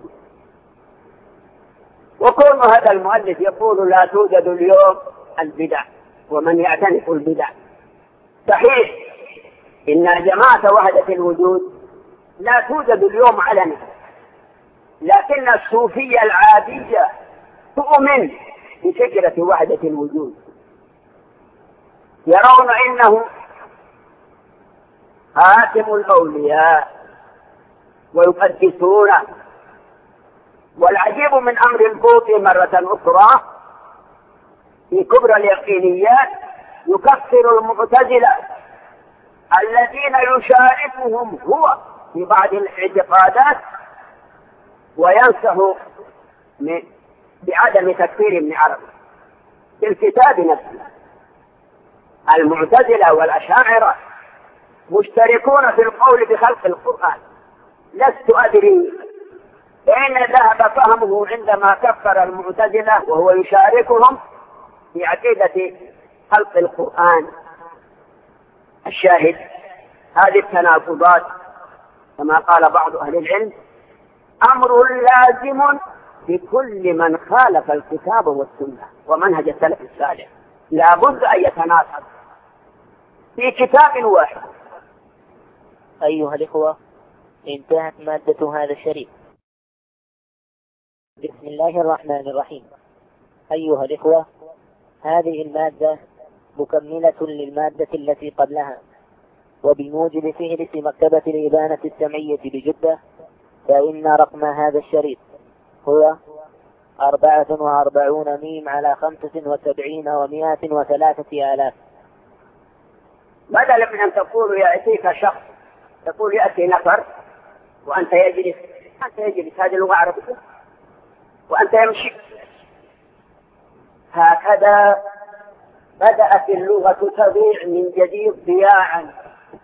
وكون هذا المؤلف يقول لا توجد اليوم البدع ومن يعتنق البدع، صحيح إن جماعة وحدة الوجود لا توجد اليوم علنا، لكن الصوفية العادية تؤمن بفكرة وحدة الوجود، يرون إنه خاتم الأولياء ويقدسونه. والعجيب من أمر البوطي مرة أخرى في كبرى اليقينيات يكفر المعتزلة الذين يشاركهم هو في بعض الاعتقادات وينصح بعدم تكفير ابن عربي في الكتاب نفسه. المعتزلة والأشاعرة مشتركون في القول بخلق القرآن، لست أدري أين ذهب فهمه عندما كفر المعتزلة وهو يشاركهم في عقيدة خلق القرآن. الشاهد هذه التناقضات كما قال بعض أهل العلم أمر لازم بكل من خالف الكتاب والسنة ومنهج السلف الصالح، لا بد أن يتناقض في كتاب واحد. أيها الإخوة، انتهت مادة هذا الشريط. بسم الله الرحمن الرحيم. أيها الإخوة، هذه المادة مكملة للمادة التي قبلها، وبموجب فهرس مكتبة الإبانة السمعية بجدة، فإن رقم هذا الشريط هو أربعة وأربعون ميم على خمسة وسبعين ومائة وثلاثة آلاف. بدل من أن تقول يأتيك شخص تقول يأتي نفر وأنت يجلس، أنت يجلس، هذه لغة عربية، وأنت يمشي. هكذا بدأت اللغة تضيع من جديد ضياعا.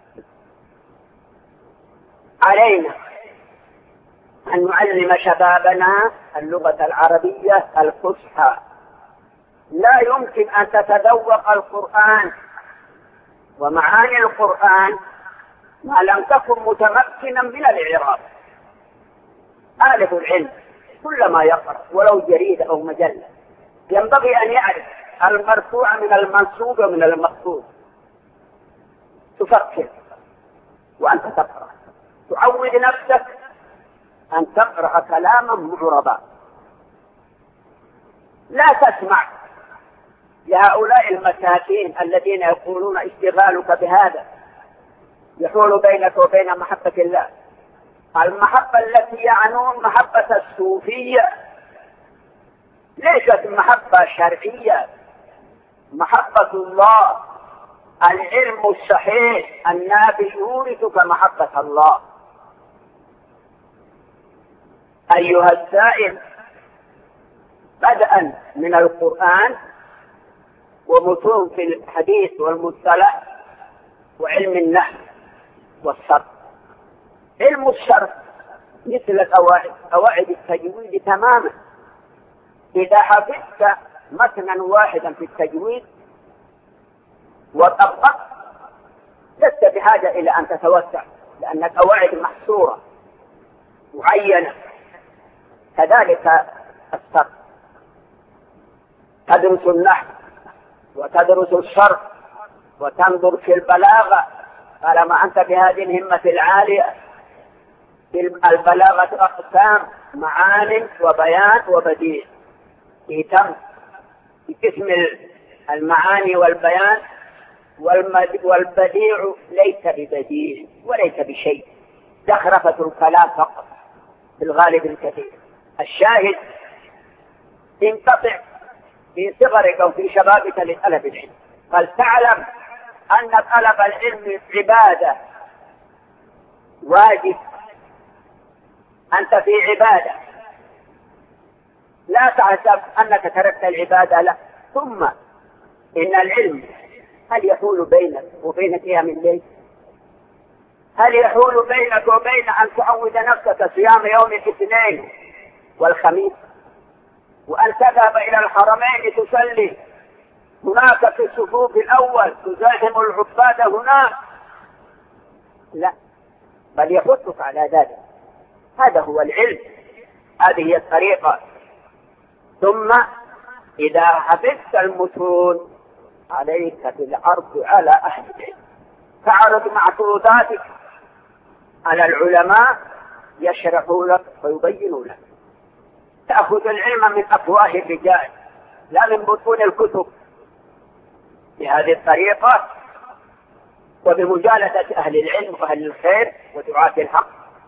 علينا أن نعلم شبابنا اللغة العربية الفصحى. لا يمكن أن تتذوق القرآن ومعاني القرآن ما لم تكن متمكنا من الإعراب. طالب العلم كلما يقرأ ولو جريدة أو مجلة ينبغي أن يعرف المرفوع من المنصوب ومن المخفوض. تفكر وأنت تقرأ، تعود نفسك أن تقرأ كلاما معربا. لا تسمع لهؤلاء المساكين الذين يقولون اشتغالك بهذا يحول بينك وبين محبة الله. المحبة التي يعنون محبة الصوفية ليست محبة شرعية، محبة الله، العلم الصحيح النافع يورثك محبة الله. أيها السائل، بدءا من القرآن ومتون في الحديث والمصطلح وعلم النحو والصرف. علم الصرف مثل قواعد قواعد التجويد تماما. إذا حفظت متنا واحدا في التجويد وطبقت لست بحاجة إلى أن تتوسع، لأن قواعد محصورة معينة. كذلك الصرف، تدرس النحو وتدرس الصرف وتنظر في البلاغة طالما أنت بهذه الهمة العالية. في البلاغة أقسام: معاني وبيان وبديع. اهتم بقسم المعاني والبيان، والبديع ليس ببديع وليس بشيء، زخرفة الكلام فقط في الغالب الكثير. الشاهد انقطع في صغرك وفي شبابك لطلب العلم، فلتعلم أن طلب العلم عبادة واجب. أنت في عبادة، لا تحسب أنك تركت العبادة، لا. ثم إن العلم هل يحول بينك وبين قيام الليل؟ هل يحول بينك وبين أن تعود نفسك صيام يوم الاثنين والخميس، وأن تذهب إلى الحرمين تصلي هناك في الصفوف الأول تزاحم العباد هناك، لا، بل يحثك على ذلك. هذا هو العلم، هذه هي الطريقة. ثم إذا حفظت المتون عليك بالعرض على أهل العلم، تعرض معتوضاتك على العلماء يشرحوا لك ويبينوا لك. تأخذ العلم من أفواه الرجال لا من بطون الكتب. بهذه الطريقة وبمجالسة أهل العلم وأهل الخير ودعاة الحق،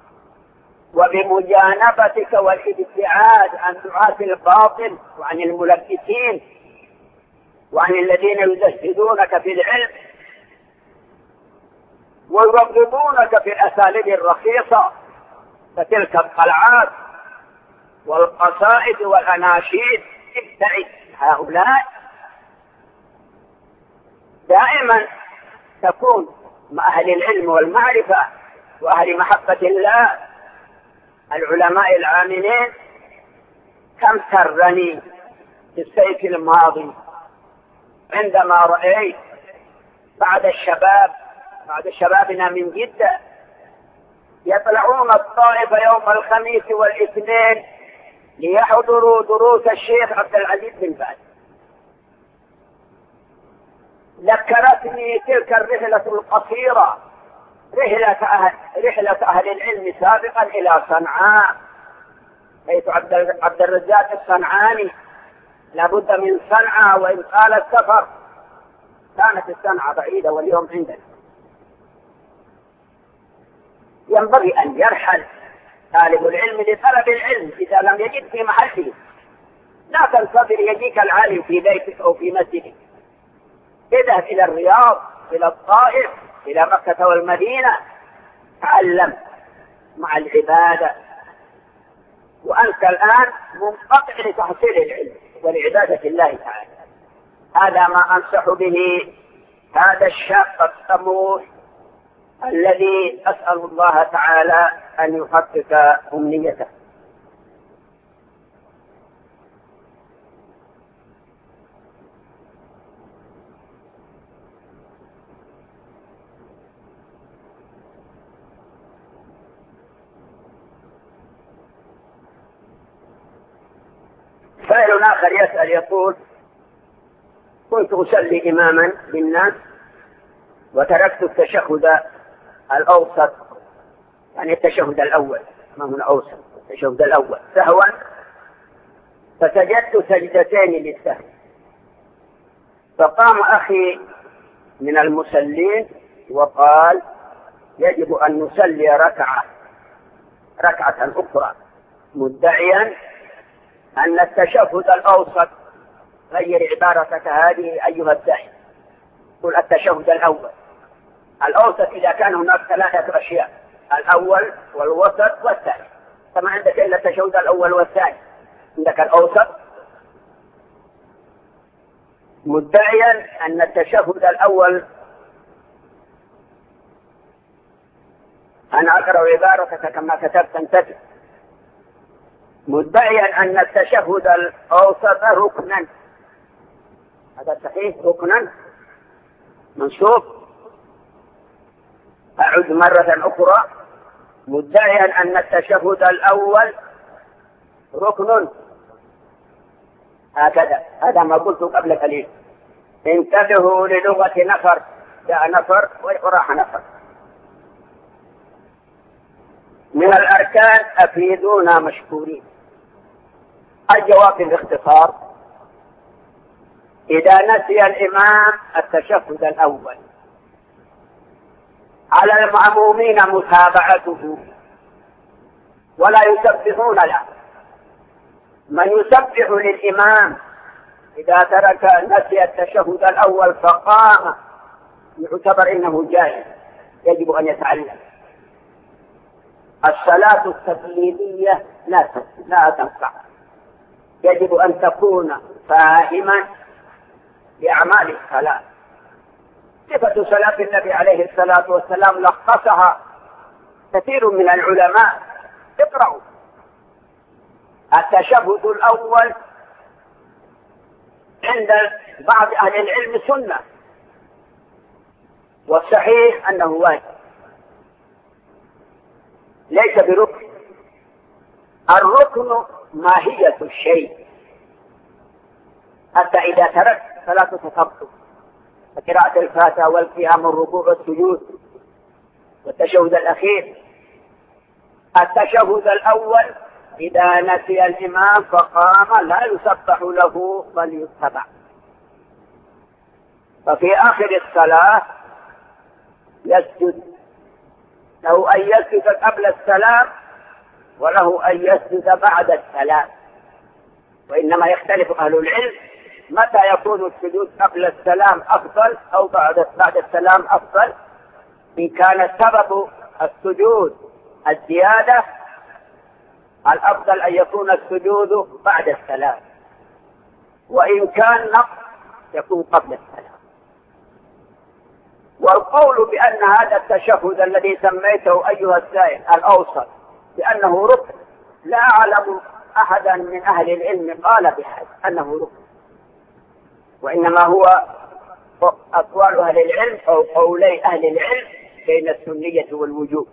وبمجانبتك والابتعاد عن دعاة الباطل وعن الملبسين وعن الذين يزهدونك في العلم ويرغبونك في الأساليب الرخيصة فتلك القلعات والقصائد والأناشيد. ابتعد هؤلاء. دائما تكون مع أهل العلم والمعرفة وأهل محبة الله العلماء العاملين. كم سرني في الصيف الماضي عندما رأيت بعد الشباب بعد شبابنا من جدة يطلعون الطائف يوم الخميس والاثنين ليحضروا دروس الشيخ عبد العزيز بن باز. ذكرتني تلك الرحلة القصيرة، رحلة أهل, رحلة أهل العلم سابقا إلى صنعاء، حيث عبد الرزاق الصنعاني لابد من صنعاء وإن قال السفر. كانت الصنعاء بعيدة واليوم عندنا. ينبغي أن يرحل طالب العلم لطلب العلم إذا لم يجد في محله. لا تنتظر يجيك العالم في بيتك أو في مسجدك. اذهب إلى الرياض، إلى الطائف، إلى مكة والمدينة، تعلم مع العبادة. وأنت الآن منقطع لتحصيل العلم ولعبادة الله تعالى. هذا ما أنصح به هذا الشاب الطموح الذي أسأل الله تعالى أن يحقق أمنيته. سائل آخر يسأل يقول: كنت أصلي إماما بالناس وتركت التشهد الأوسط، يعني التشهد الأول، ما هو الأوسط، التشهد الأول سهوا، فسجدت سجدتين للسهو، فقام أخي من المصلين وقال: يجب أن نصلي ركعة ركعة أخرى، مدعيا أن التشهد الأوسط، غير عبارتك هذه أيها الداعي، قل التشهد الأول. الأوسط إذا كان هناك ثلاثة أشياء: الأول والوسط والثاني، فما عندك إلا التشهد الأول والثاني، عندك الأوسط. مدعيا أن التشهد الأول، أنا أقرأ عبارتك كما كتبت انتبه، مدعيا أن التشهد الأوسط ركنا، هذا صحيح، ركنا منصوب. أعود مرة أخرى: مدعيا أن التشهد الأول ركن، هكذا، هذا ما قلت قبل قليل. انتبهوا للغة نفر، جاء نفر وراح نفر. من الأركان أفيدونا مشكورين. الجواب باختصار: إذا نسي الإمام التشهد الأول على المأمومين متابعته ولا يسبحون له. من يسبح للإمام إذا ترك نسي التشهد الأول فقام يعتبر إنه جاهل، يجب أن يتعلم. الصلاة التقليدية لا لا تنفع، يجب أن تكون فاهما لأعمال الصلاة. صفة صلاة النبي عليه الصلاة والسلام لخصها كثير من العلماء، اقرأوا: التشهد الأول عند بعض أهل العلم سنة، والصحيح أنه واجب ليس بركن. الركن ماهية الشيء، حتى إذا تركت فلا تتخطى، فقراءة الفاتحة والقيام والركوع والسجود والتشهد الأخير. التشهد الأول إذا نسي الإمام فقام لا يسبح له بل يتبع. ففي آخر الصلاة يسجد، له أن يسجد قبل السلام وله أن يسجد بعد السلام، وإنما يختلف أهل العلم متى يكون السجود قبل السلام أفضل أو بعد بعد السلام أفضل. إن كان سبب السجود الزيادة الأفضل أن يكون السجود بعد السلام، وإن كان نقص يكون قبل السلام. والقول بأن هذا التشهد الذي سميته أيها السائل الأوسط بأنه ركن، لا أعلم أحدا من أهل العلم قال بهذا أنه ركن، وإنما هو أقوال أهل العلم أو قولي أهل العلم بين السنية والوجوب.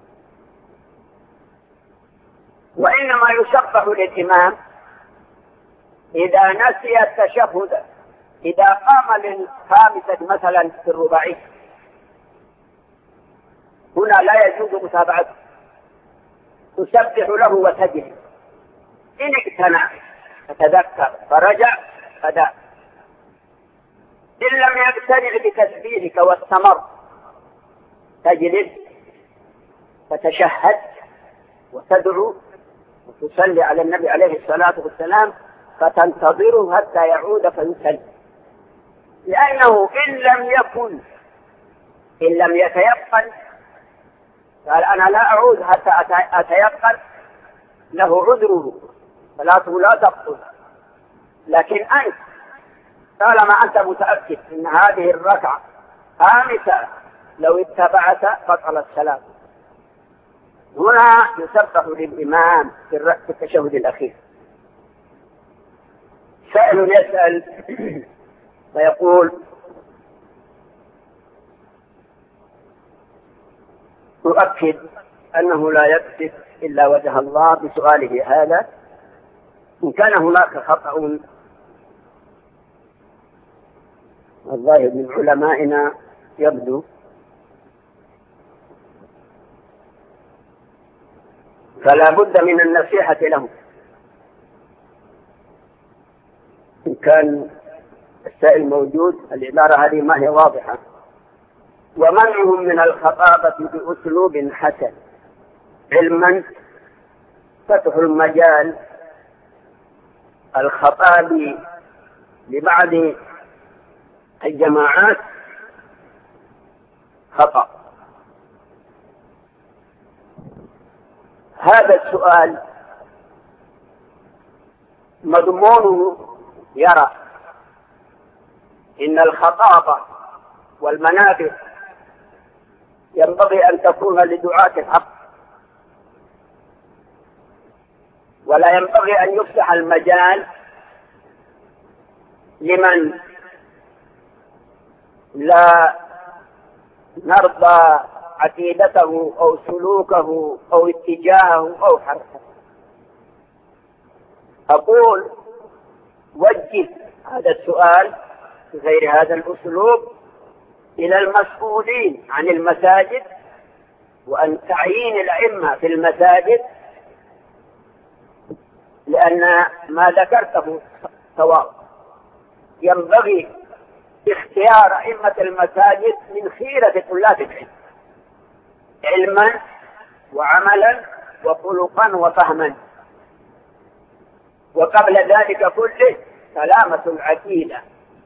وإنما يسبح للإمام إذا نسي التشهد، إذا قام للخامسة مثلا في الرباعي هنا لا يجوز متابعته، تسبح له وتجري. إن اقتنع فتذكر فرجع فدا، إن لم يقتنع بتسبيحك واستمر تجلس فتشهد وتدعو وتصلي على النبي عليه الصلاة والسلام فتنتظره حتى يعود فيسلم، لأنه إن لم يكن إن لم يتيقن قال أنا لا أعود حتى أتيقن له عذره صلاته لا تبطل. لكن أنت طالما أنت متأكد أن هذه الركعة خامسة لو اتبعت بطل الصلاة، هنا يسبح للإمام في التشهد الأخير. سائل يسأل فيقول أؤكد أنه لا يكسب إلا وجه الله بسؤاله هذا. إن كان هناك خطأ الظاهر من علمائنا يبدو فلا بد من النصيحة لهم. إن كان السائل موجود العبارة هذه ما هي واضحة. ومنعهم من الخطابة بأسلوب حسن، علما فتح المجال الخطاب لبعض الجماعات خطأ. هذا السؤال مضمونه يرى إن الخطابة والمنابر ينبغي أن تكون لدعاة الحق، ولا ينبغي أن يفتح المجال لمن لا نرضى عقيدته أو سلوكه أو اتجاهه أو حركته. أقول وجه هذا السؤال بغير هذا الأسلوب إلى المسؤولين عن المساجد، وأن تعيين الأئمة في المساجد، لأن ما ذكرته سواء. ينبغي اختيار أئمة المساجد من خيرة طلاب العلم علما وعملا وخلقا وفهما، وقبل ذلك كله سلامة العقيدة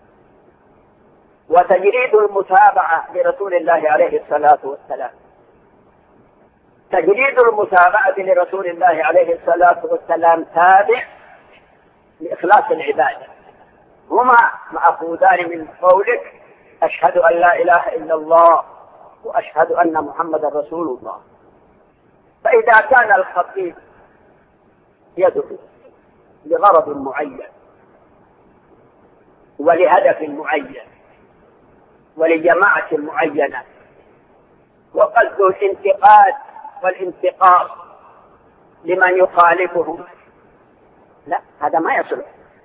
وتجريد المتابعة لرسول الله عليه الصلاة والسلام. تجريد المتابعة لرسول الله عليه الصلاة والسلام تابع لإخلاص العبادة، هما مأخوذان من قولك أشهد أن لا إله إلا الله وأشهد أن محمد رسول الله. فإذا كان الخطيب يدعو لغرض معين ولهدف معين ولجماعة معينة، وقصد الانتقاد والانتقام لمن يخالفهم، لا، هذا ما يصلح.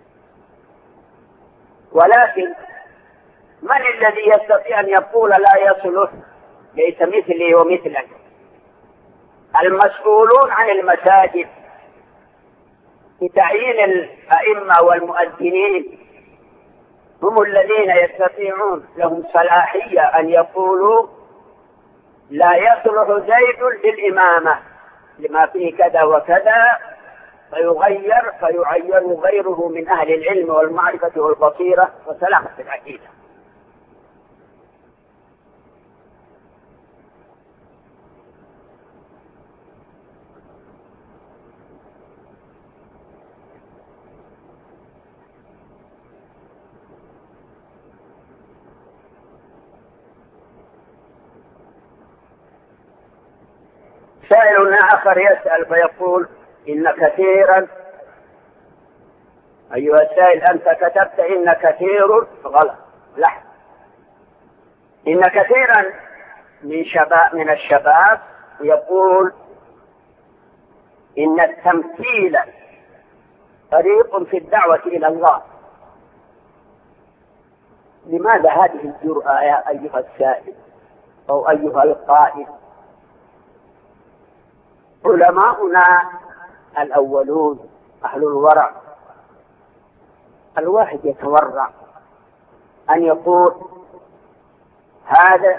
ولكن من الذي يستطيع أن يقول لا يصلح ليس مثلي ومثلك؟ المسؤولون عن المساجد بتعيين الأئمة والمؤذنين هم الذين يستطيعون، لهم صلاحية أن يقولوا لا يصلح زيد للإمامة لما فيه كذا وكذا، فيغير فيعين غيره من أهل العلم والمعرفة والبصيرة وسلامة العقيدة. سائل آخر يسأل فيقول إن كثيرا، أيها السائل أنت كتبت إن كثير، غلط، لا، إن كثيرا من شباب من الشباب يقول إن التمثيل طريق في الدعوة إلى الله. لماذا هذه الجرأة يا أيها السائل أو أيها القائل؟ علماؤنا الأولون أهل الورع، الواحد يتورع أن يقول هذا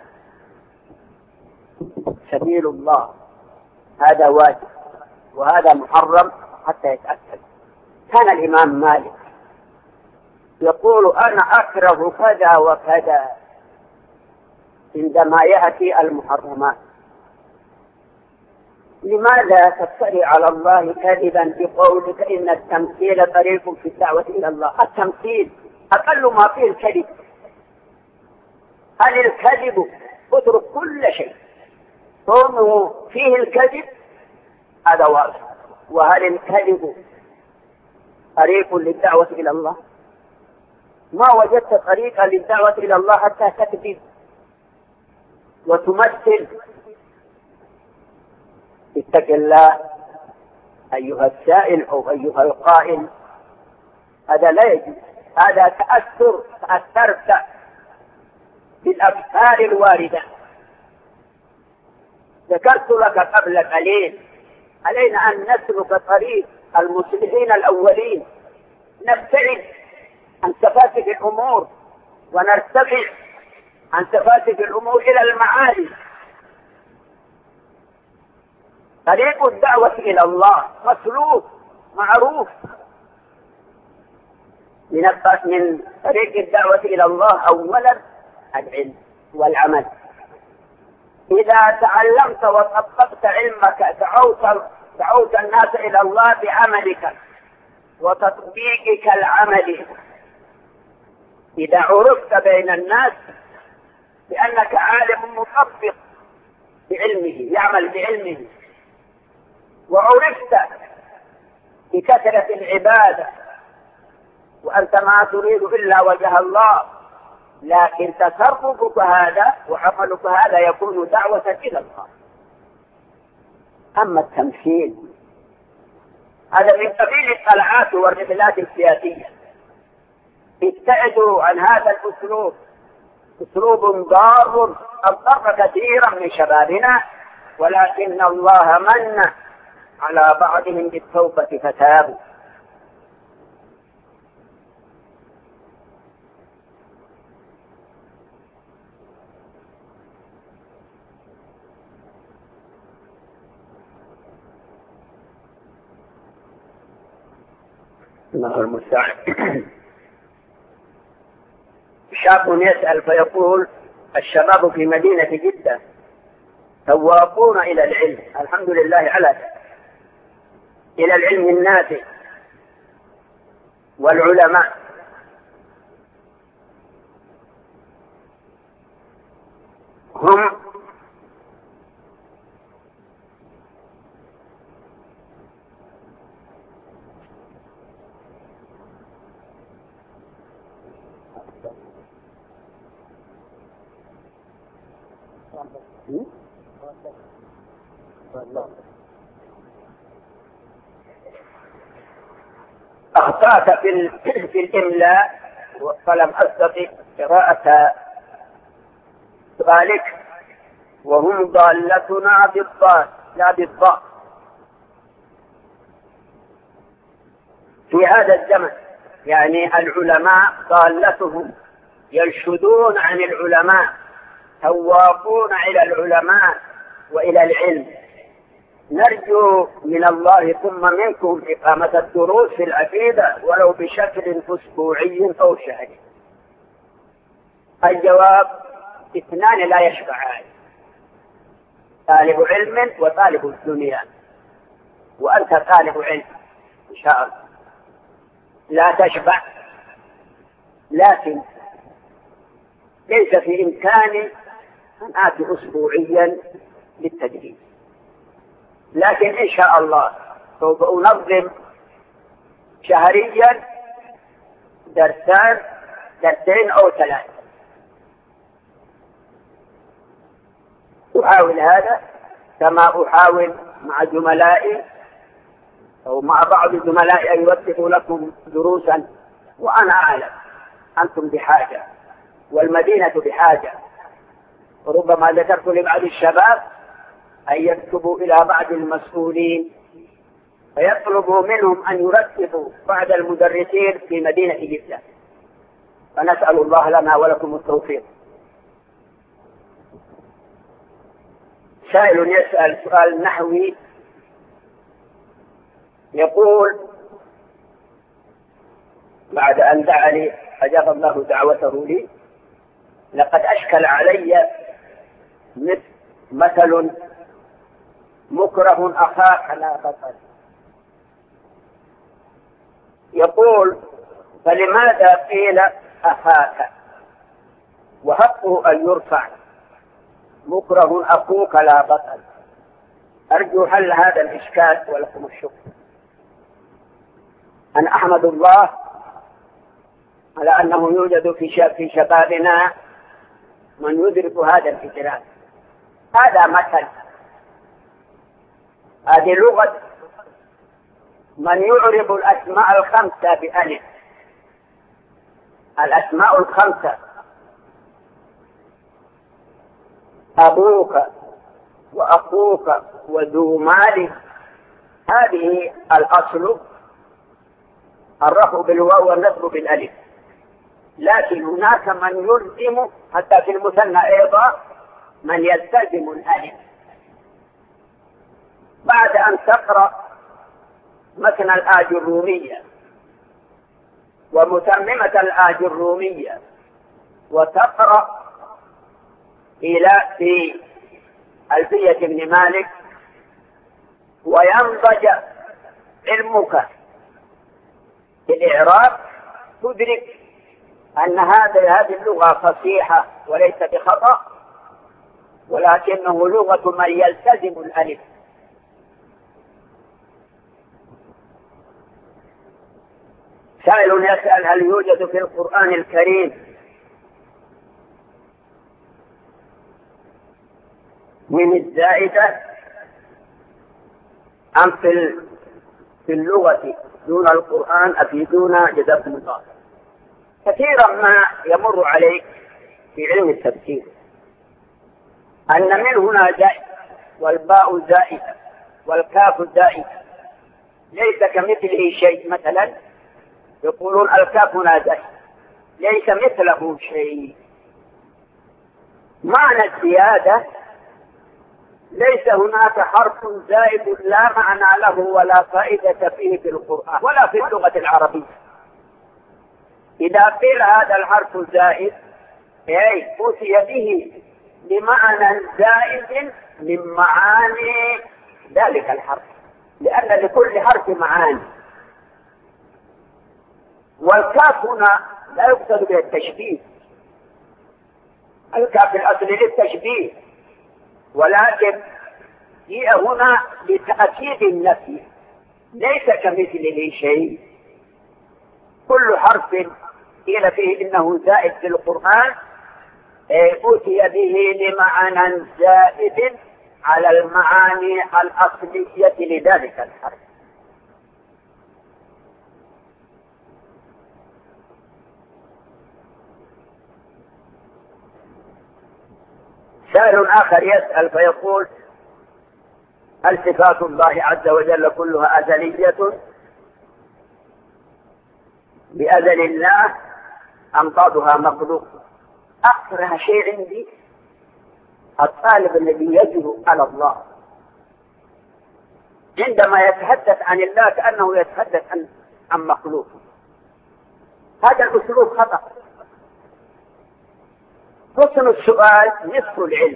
سبيل الله، هذا واجب وهذا محرم حتى يتأكد. كان الإمام مالك يقول أنا أكره كذا وكذا عندما يأتي المحرمات. لماذا تفتري على الله كذبا بقولك إن التمثيل طريق في الدعوة إلى الله؟ التمثيل أقل ما فيه الكذب. هل الكذب اترك كل شيء كونه فيه الكذب، هذا واضح. وهل الكذب طريق للدعوة إلى الله؟ ما وجدت طريقا للدعوة إلى الله حتى تكذب وتمثل. اتق الله أيها السائل أو أيها القائل، هذا لا يجوز. هذا تأثر تأثرت بالأفكار الواردة. ذكرت لك قبل قليل علينا أن نسلك طريق المصلحين الأولين، نبتعد عن سفاسف الأمور ونرتفع عن سفاسف الأمور إلى المعالي. طريق الدعوة إلى الله مسلوك معروف. من من طريق الدعوة إلى الله أولا العلم والعمل. إذا تعلمت وطبقت علمك دعوت دعوت الناس إلى الله بعملك وتطبيقك العملي. إذا عرفت بين الناس بأنك عالم مطبق بعلمه يعمل بعلمه، وعرفت بكثرة العبادة وأنت ما تريد إلا وجه الله، لكن تصرفك هذا وعملك هذا يكون دعوة إلى الله. أما التمثيل هذا من قبيل الطلعات والرحلات السياسية. ابتعدوا عن هذا الأسلوب، أسلوب ضار أضر كثيرا من شبابنا، ولكن الله من على بعضهم بالتوبة فتابوا. الله المستعان. شاب يسأل فيقول الشباب في مدينة جدة سواقون إلى العلم، الحمد لله على ذلك، إلى العلم النافع والعلماء، هم أخطأت في في الإملاء فلم أستطع قراءة ذلك. وهم ضالتنا بالضاد لا بالضاء. في هذا الزمن يعني العلماء ضالتهم يرشدون عن العلماء، تواقون إلى العلماء وإلى العلم. نرجو من الله ثم منكم إقامة الدروس في العقيدة ولو بشكل أسبوعي أو شهري. الجواب: اثنان لا يشبعان، طالب علم وطالب الدنيا، وأنت طالب علم إن شاء الله لا تشبع، لكن ليس في إمكاني أن آتي أسبوعيا للتدريس، لكن إن شاء الله سوف أنظم شهريا درسان درسين أو ثلاثة. أحاول هذا كما أحاول مع زملائي أو مع بعض زملائي أن يوثقوا لكم دروسا، وأنا أعلم أنتم بحاجة والمدينة بحاجة. ربما ذكرت لبعض الشباب أن يكتبوا إلى بعض المسؤولين فيطلبوا منهم أن يرتبوا بعض المدرسين في مدينة جدة، فنسأل الله لنا ولكم التوفيق. سائل يسأل سؤال نحوي يقول: بعد أن دعا أجاب الله دعوته لي، لقد أشكل علي مثل مكره أخاك لا بطل. يقول: فلماذا قيل أخاك وحقه أن يرفع؟ مكره أخوك لا بطل. أرجو حل هذا الإشكال ولكم الشكر. أن أحمد الله على أنه يوجد في شبابنا من يدرك هذا الإدراك. هذا مثل، هذه لغة من يعرب الأسماء الخمسة بألف. الأسماء الخمسة: أبوك وأخوك وذو مال، هذه الأصل الرفع بالواو والنصب بالألف. لكن هناك من يلزم حتى في المثنى أيضا من يلتزم الألف. بعد أن تقرأ متن الآجرومية ومتممة الآجرومية وتقرأ إلى في ألفية ابن مالك وينضج علمك بالإعراب، تدرك أن هذه هذه اللغة فصيحة وليس بخطأ، ولكنه لغة من يلتزم الألف. سائل يسأل: هل يوجد في القرآن الكريم من الزائدة أم في في اللغة دون القرآن؟ أفيدونا جزاكم الله. كثيرا ما يمر عليك في علم التفسير أن من هنا زائد والباء زائدة والكاف زائدة، ليس كمثله شيء. مثلا يقولون الكاف هنا زائد، ليس مثله شيء. معنى الزيادة ليس هناك حرف زائد لا معنى له ولا فائدة فيه في القرآن ولا في اللغة العربية. إذا قيل هذا الحرف زائد أي أتي به بمعنى زائد من معاني ذلك الحرف، لأن لكل حرف معاني. والكاف هنا لا يقصد به التشبيه، الكاف الأصل للتشبيه، ولكن هي هنا لتأكيد النفي، ليس كمثله شيء. كل حرف قيل فيه إنه زائد في القرآن أتي به لمعنى زائد على المعاني الأصلية لذلك الحرف. سائل آخر يسأل فيقول: هل صفات الله عز وجل كلها أزلية بأزل الله أم بعضها مخلوق؟ أكثر شيء عندي الطالب الذي يجب على الله عندما يتحدث عن الله كأنه يتحدث عن عن مخلوق. هذا الأسلوب خطأ. حسن السؤال نصف العلم.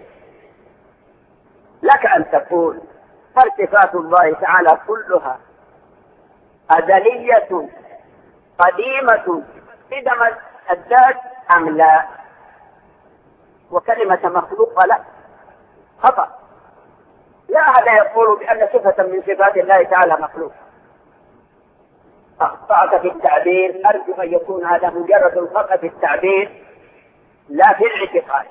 لك أن تقول: هل صفات الله تعالى كلها أزلية قديمة قدم الذات أم لا؟ وكلمة مخلوق لا، خطأ. لا أحد يقول بأن صفة من صفات الله تعالى مخلوق. أخطأت في التعبير. أرجو أن يكون هذا مجرد الخطأ في التعبير لا في الاعتقاد.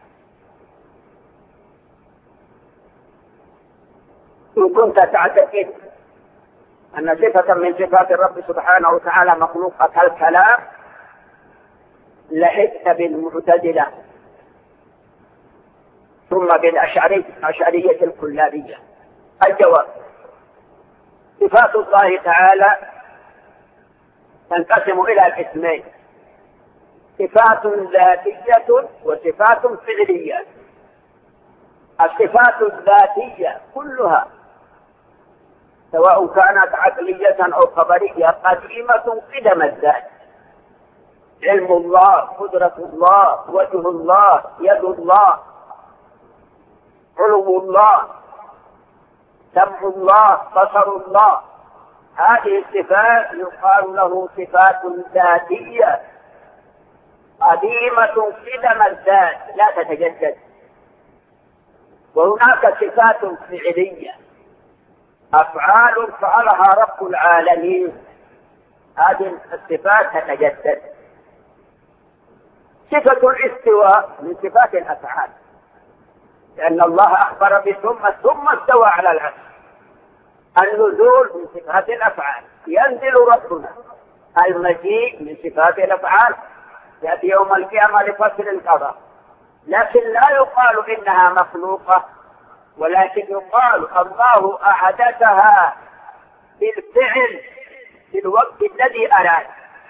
إن كنت تعتقد أن صفة من صفات الرب سبحانه وتعالى مخلوقة كالكلام لحقت بالمعتزلة ثم بالأشعرية الكلابية. الجواب: صفات الله تعالى تنقسم إلى قسمين: صفات ذاتية وصفات فعلية. الصفات الذاتية كلها سواء كانت عقلية أو خبرية قديمة قدم الذات. علم الله، قدرة الله، وجه الله، يد الله، علو الله، سمع الله، بصر الله. هذه الصفات يقال له صفات ذاتية قديمة قدم الذات لا تتجدد. وهناك صفات فعلية، أفعال فعلها رب العالمين، هذه الصفات تتجدد. صفة الاستواء من صفات الأفعال، لأن الله أخبر بثم ثم استوى على العرش. النزول من صفات الأفعال، ينزل ربنا. المجيء من صفات الأفعال، يأتي يوم القيامة لفصل القضاء. لكن لا يقال إنها مخلوقة، ولكن يقال الله أحدثها بالفعل في الوقت الذي أراد.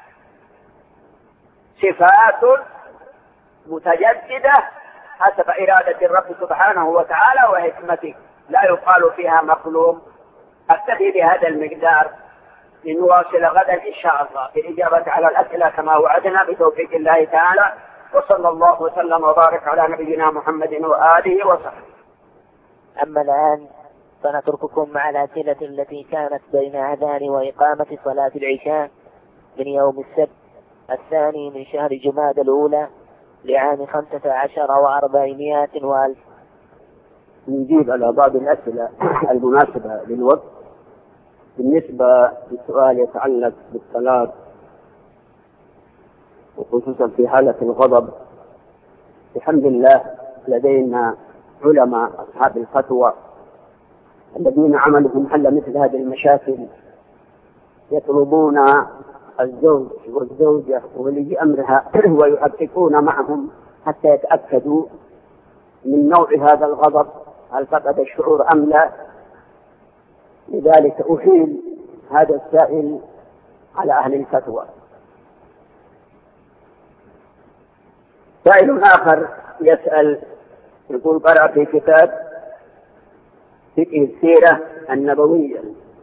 صفات متجددة حسب إرادة الرب سبحانه وتعالى وحكمته، لا يقال فيها مخلوق. أكتفي بهذا المقدار، لنواصل غدا إن شاء الله بالإجابة على الأسئلة كما وعدنا بتوفيق الله تعالى. وصلى الله وسلم وبارك على نبينا محمد وآله وصحبه. أما الآن فنترككم مع الأسئلة التي كانت بين أذان وإقامة صلاة العشاء من يوم السبت الثاني من شهر جمادى الأولى لعام خمسة عشر وأربعمائة وألف. نجيب على بعض الأسئلة المناسبة للوقت. بالنسبة للسؤال يتعلق بالصلاة وخصوصا في حالة الغضب، الحمد لله لدينا علماء أصحاب الفتوى الذين عملهم حل مثل هذه المشاكل، يطلبون الزوج والزوجة وولي أمرها ويحققون معهم حتى يتأكدوا من نوع هذا الغضب، هل فقد الشعور أم لا. لذلك أحيل هذا السائل على أهل الفتوى. سائل آخر يسأل يقول: قرأ في كتاب فقه السيرة النبوية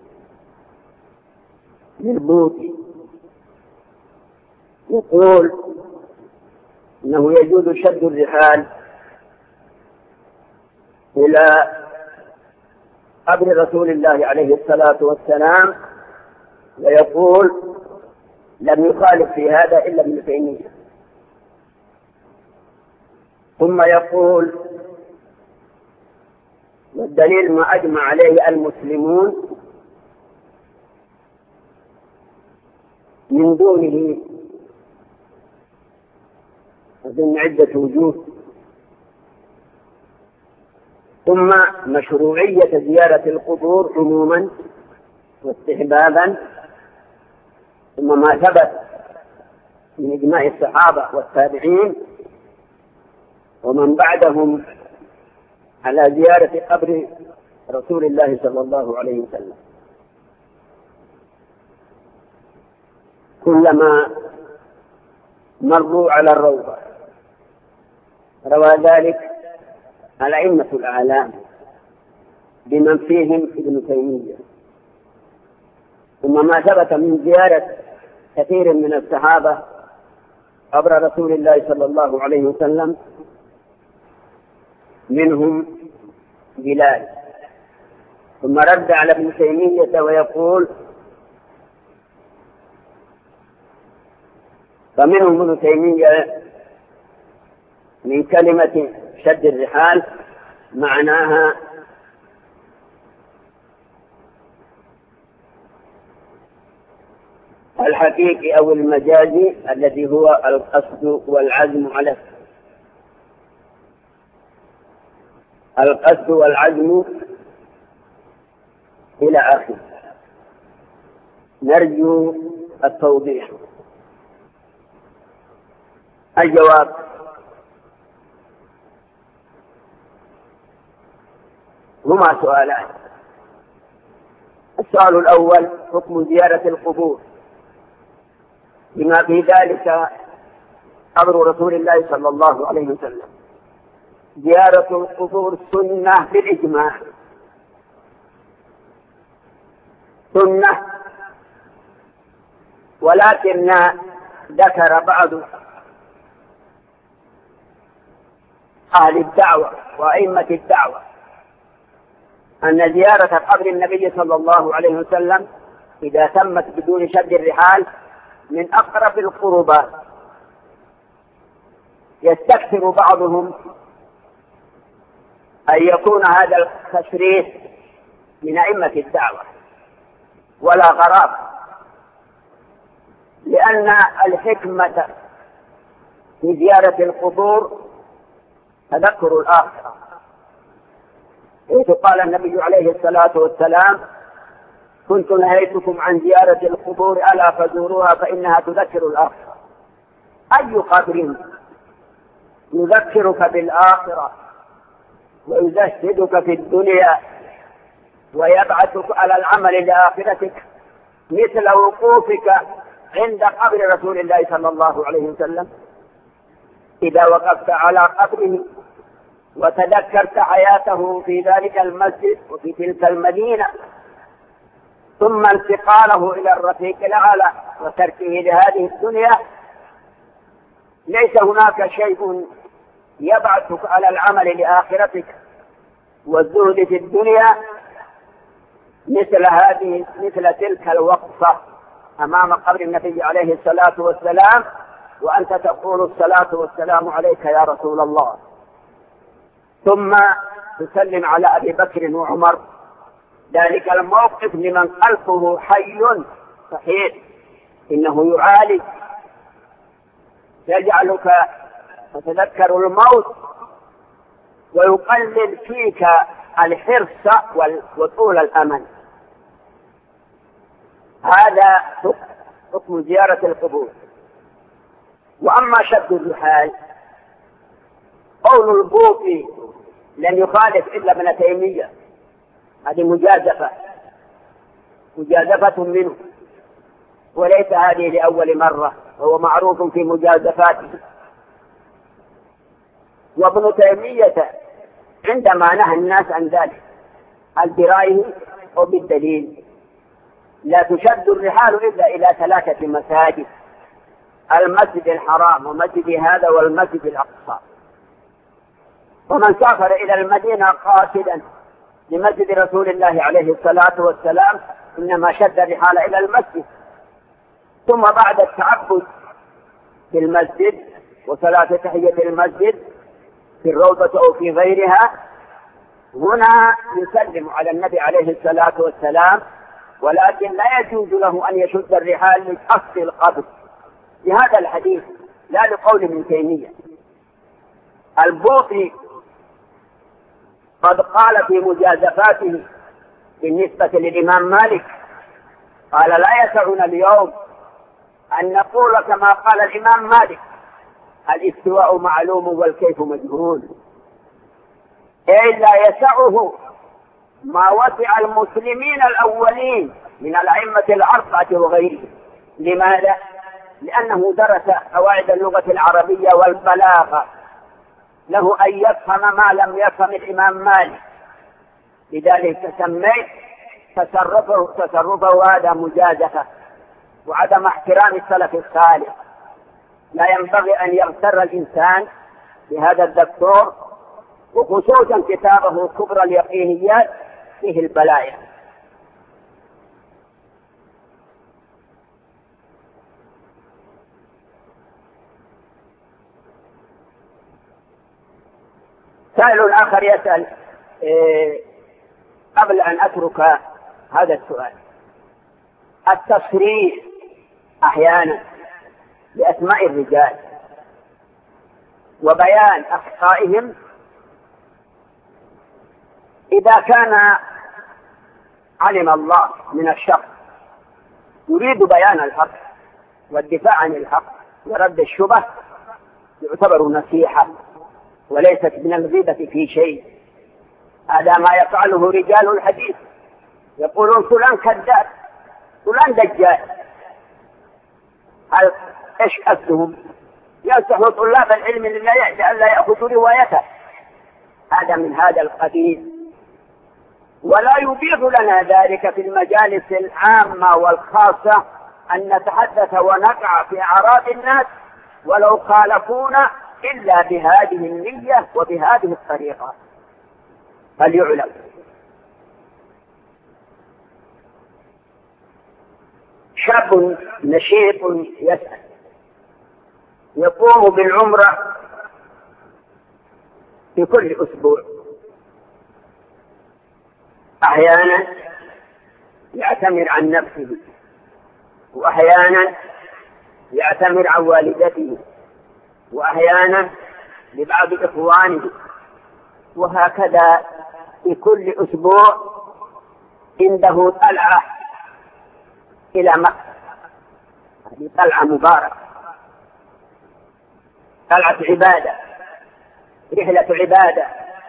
للبوطي يقول إنه يجوز شد الرحال إلى قبر رسول الله عليه الصلاة والسلام، ويقول لم يخالف في هذا إلا ابن تيمية. ثم يقول: والدليل ما أجمع عليه المسلمون من دونه من عدة وجوه، ثم مشروعية زيارة القبور عموما واستحبابا، ثم ما ثبت من إجماع الصحابة والتابعين ومن بعدهم على زيارة قبر رسول الله صلى الله عليه وسلم. كلما مروا على الروضة روى ذلك الأئمة الأعلام بمن فيهم ابن تيمية. ثم ما ثبت من زيارة كثير من الصحابة قبر رسول الله صلى الله عليه وسلم، منهم بلال. ثم رد على ابن تيمية ويقول: فمنهم ابن تيمية من كلمة شد الرحال معناها الحقيقي أو المجازي الذي هو القصد والعزم على القصد والعزم إلى آخره. نرجو التوضيح. الجواب: هما سؤالان. السؤال الأول: حكم زيارة القبور، بما في ذلك قبر رسول الله صلى الله عليه وسلم. زيارة القبور سنة بالإجماع، سنة، ولكن ذكر بعض أهل الدعوة وأئمة الدعوة أن زيارة قبر النبي صلى الله عليه وسلم إذا تمت بدون شد الرحال من أقرب القربات. يستكثر بعضهم أن يكون هذا التشريف من أئمة الدعوة، ولا غرابة، لأن الحكمة في زيارة القبور تذكر الآخرة، حيث قال النبي عليه الصلاة والسلام: كنت نهيتكم عن زيارة القبور ألا فزوروها فإنها تذكر الآخرة. أي قبر يذكرك بالآخرة ويزهدك في الدنيا ويبعثك على العمل لآخرتك مثل وقوفك عند قبر رسول الله صلى الله عليه وسلم؟ إذا وقفت على قبره وتذكرت حياته في ذلك المسجد وفي تلك المدينة، ثم انتقاله إلى الرفيق الأعلى وتركه لهذه الدنيا، ليس هناك شيء يبعثك على العمل لآخرتك والزهد في الدنيا مثل هذه مثل تلك الوقفة أمام قبر النبي عليه الصلاة والسلام وأنت تقول: الصلاة والسلام عليك يا رسول الله، ثم تسلم على أبي بكر وعمر. ذلك الموقف لمن قلبه حي صحيح إنه يعالج، يجعلك تتذكر الموت ويقلل فيك الحرص وطول الأمل. هذا حكم زيارة القبور. وأما شد الرحال، قول البوطي لن يخالف إلا ابن تيمية، هذه مجازفة مجازفة منه، وليس هذه لأول مرة، وهو معروف في مجازفاته. وابن تيمية عندما نهى الناس عن ذلك الدرايه وبالدليل: لا تشد الرحال إلا إلى ثلاثة مساجد: المسجد الحرام ومسجد هذا والمسجد الأقصى. ومن سافر إلى المدينة قاصدا لمسجد رسول الله عليه الصلاة والسلام إنما شد الرحال إلى المسجد، ثم بعد التعبد في المسجد وصلاة تحية المسجد في الروضة أو في غيرها، هنا يسلم على النبي عليه الصلاة والسلام، ولكن لا يجوز له أن يشد الرحال لقصد القبر لهذا الحديث، لا لقول ابن تيمية. البوطي قد قال في مجازفاته بالنسبة للإمام مالك، قال لا يسعنا اليوم أن نقول كما قال الإمام مالك الاستواء معلوم والكيف مجهول، أي لا يسعه ما وسع المسلمين الأولين من الأئمة الأربعة وغيرهم. لماذا؟ لأنه درس قواعد اللغة العربية والبلاغة، له أن يفهم ما لم يفهم الإمام مالك، لذلك سميت تصرفه, تصرفه هذا مجازفة وعدم احترام السلف الصالح. لا ينبغي أن يغتر الإنسان بهذا الدكتور، وخصوصا كتابه كبرى اليقينيات فيه البلايا. سائل آخر يسأل إيه قبل أن أترك هذا السؤال: التصريح أحيانا بأسماء الرجال وبيان أخطائهم إذا كان علم الله من الشخص يريد بيان الحق والدفاع عن الحق ورد الشبه، يعتبر نصيحة وليست من الغيبة في شيء. هذا ما يفعله رجال الحديث، يقولون فلان كذاب فلان دجال. هل ايش قصدهم؟ ينصحوا طلاب العلم لأن لا يأخذوا روايته. هذا من هذا القبيل، ولا يبيح لنا ذلك في المجالس العامة والخاصة أن نتحدث ونقع في أعراض الناس ولو خالفونا إلا بهذه النية وبهذه الطريقة. فليعلم. شاب نشيط يسأل: يقوم بالعمرة في كل أسبوع، أحيانا يعتمر عن نفسه وأحيانا يعتمر عن والدته وأحيانا لبعض إخوانه، وهكذا في كل أسبوع عنده طلعة إلى مكة. هذه طلعة مباركة، طلعة عبادة، رحلة عبادة.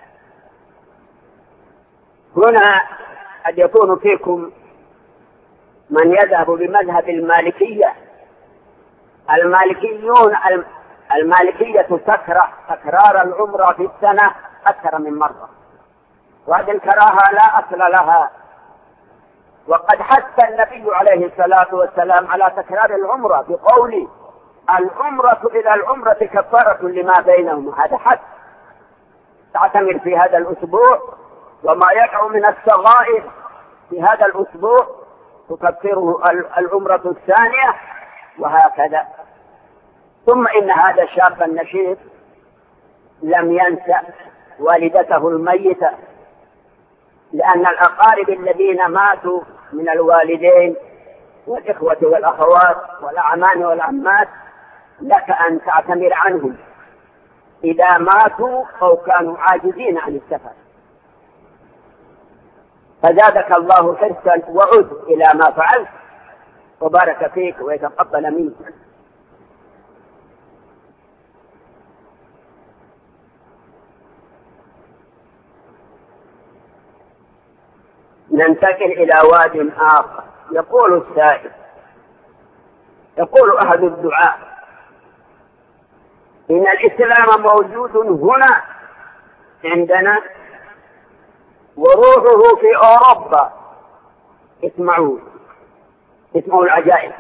هنا قد يكون فيكم من يذهب بمذهب المالكية. المالكيون المالكية تكره تكرار العمرة في السنة أكثر من مرة، وهذه الكراهة لا أصل لها، وقد حث النبي عليه الصلاة والسلام على تكرار العمرة بقوله: العمرة إلى العمرة كفارة لما بينهم. هذا حث. تعتمر في هذا الأسبوع، وما يقع من الصغائر في هذا الأسبوع تكفره العمرة الثانية، وهكذا. ثم إن هذا الشاب النشيط لم ينسى والدته الميتة، لأن الأقارب الذين ماتوا من الوالدين والإخوة والأخوات والأعمام والعمات لك أن تعتمر عنهم إذا ماتوا أو كانوا عاجزين عن السفر. فزادك الله حرصا وعد إلى ما فعلت، وبارك فيك ويتقبل منك. ننتقل إلى واد آخر. يقول السائل، يقول أحد الدعاء: إن الإسلام موجود هنا عندنا وروحه في أوروبا. اسمعوا اسمعوا العجائب.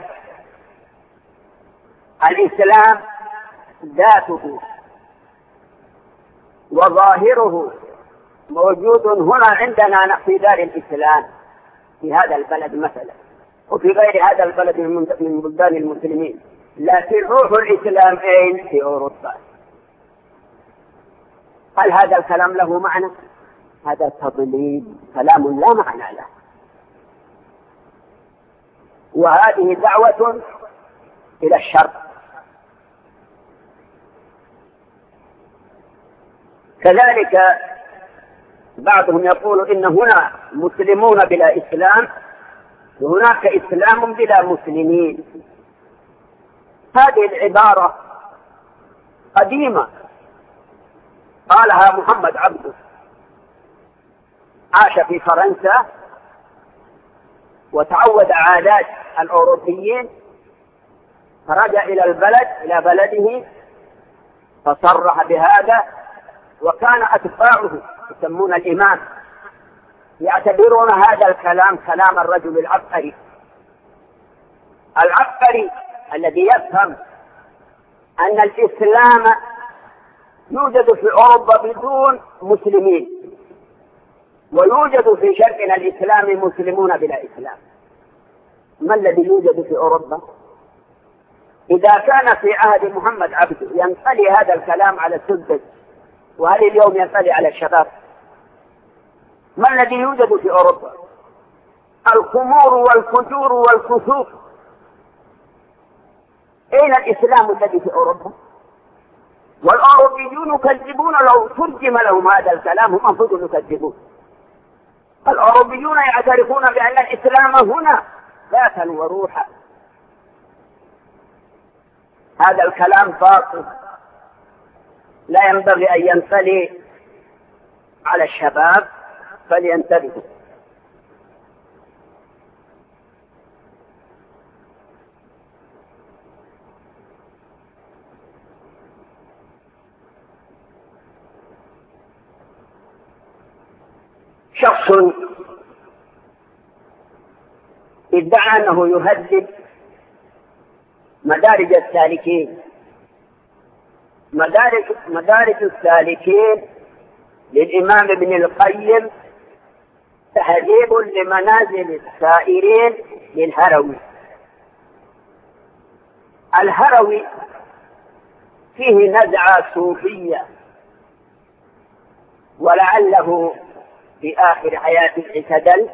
الإسلام ذاته وظاهره موجود هنا عندنا في دار الإسلام في هذا البلد مثلا، وفي غير هذا البلد من بلدان المسلمين، لكن روح الإسلام أين؟ في أوروبا. هل هذا الكلام له معنى؟ هذا تضليل، كلام لا معنى له، وهذه دعوة إلى الشر. كذلك بعضهم يقول إن هنا مسلمون بلا إسلام وهناك إسلام بلا مسلمين. هذه العبارة قديمة قالها محمد عبده، عاش في فرنسا وتعود عادات الأوروبيين، فرجع إلى البلد إلى بلده فصرح بهذا، وكان أتباعه يسمون الإمام يعتبرون هذا الكلام كلام الرجل العبقري العبقري الذي يفهم أن الإسلام يوجد في أوروبا بدون مسلمين، ويوجد في شرقنا الإسلام مسلمون بلا إسلام. ما الذي يوجد في أوروبا؟ إذا كان في عهد محمد عبده ينطلي هذا الكلام على السدس، وهل اليوم ينطلي على الشباب؟ ما الذي يوجد في أوروبا؟ الخمور والفجور والفسوق. أين الإسلام الذي في أوروبا؟ والأوروبيون يكذبون، لو ترجم لهم هذا الكلام هم أنفسهم يكذبون. الأوروبيون يعترفون بأن الإسلام هنا ذاتا وروحا. هذا الكلام باطل، لا ينبغي أن ينطلي على الشباب، فلينتبهوا. شخص ادعى أنه يهدد مدارج السالكين. مدارج, مدارج السالكين للإمام ابن القيم تهذيب لمنازل السائرين للهروي. الهروي فيه نزعة صوفية، ولعله في آخر حياته اعتدل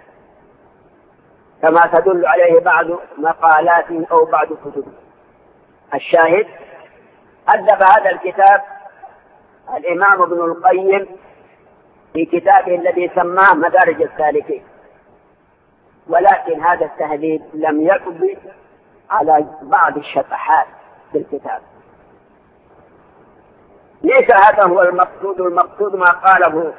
كما تدل عليه بعض مقالات أو بعض كتب. الشاهد أدب هذا الكتاب الإمام ابن القيم في كتابه الذي سماه مدارج السالكين، ولكن هذا التهذيب لم يقضي على بعض الشطحات في الكتاب. ليس هذا هو المقصود. المقصود ما قاله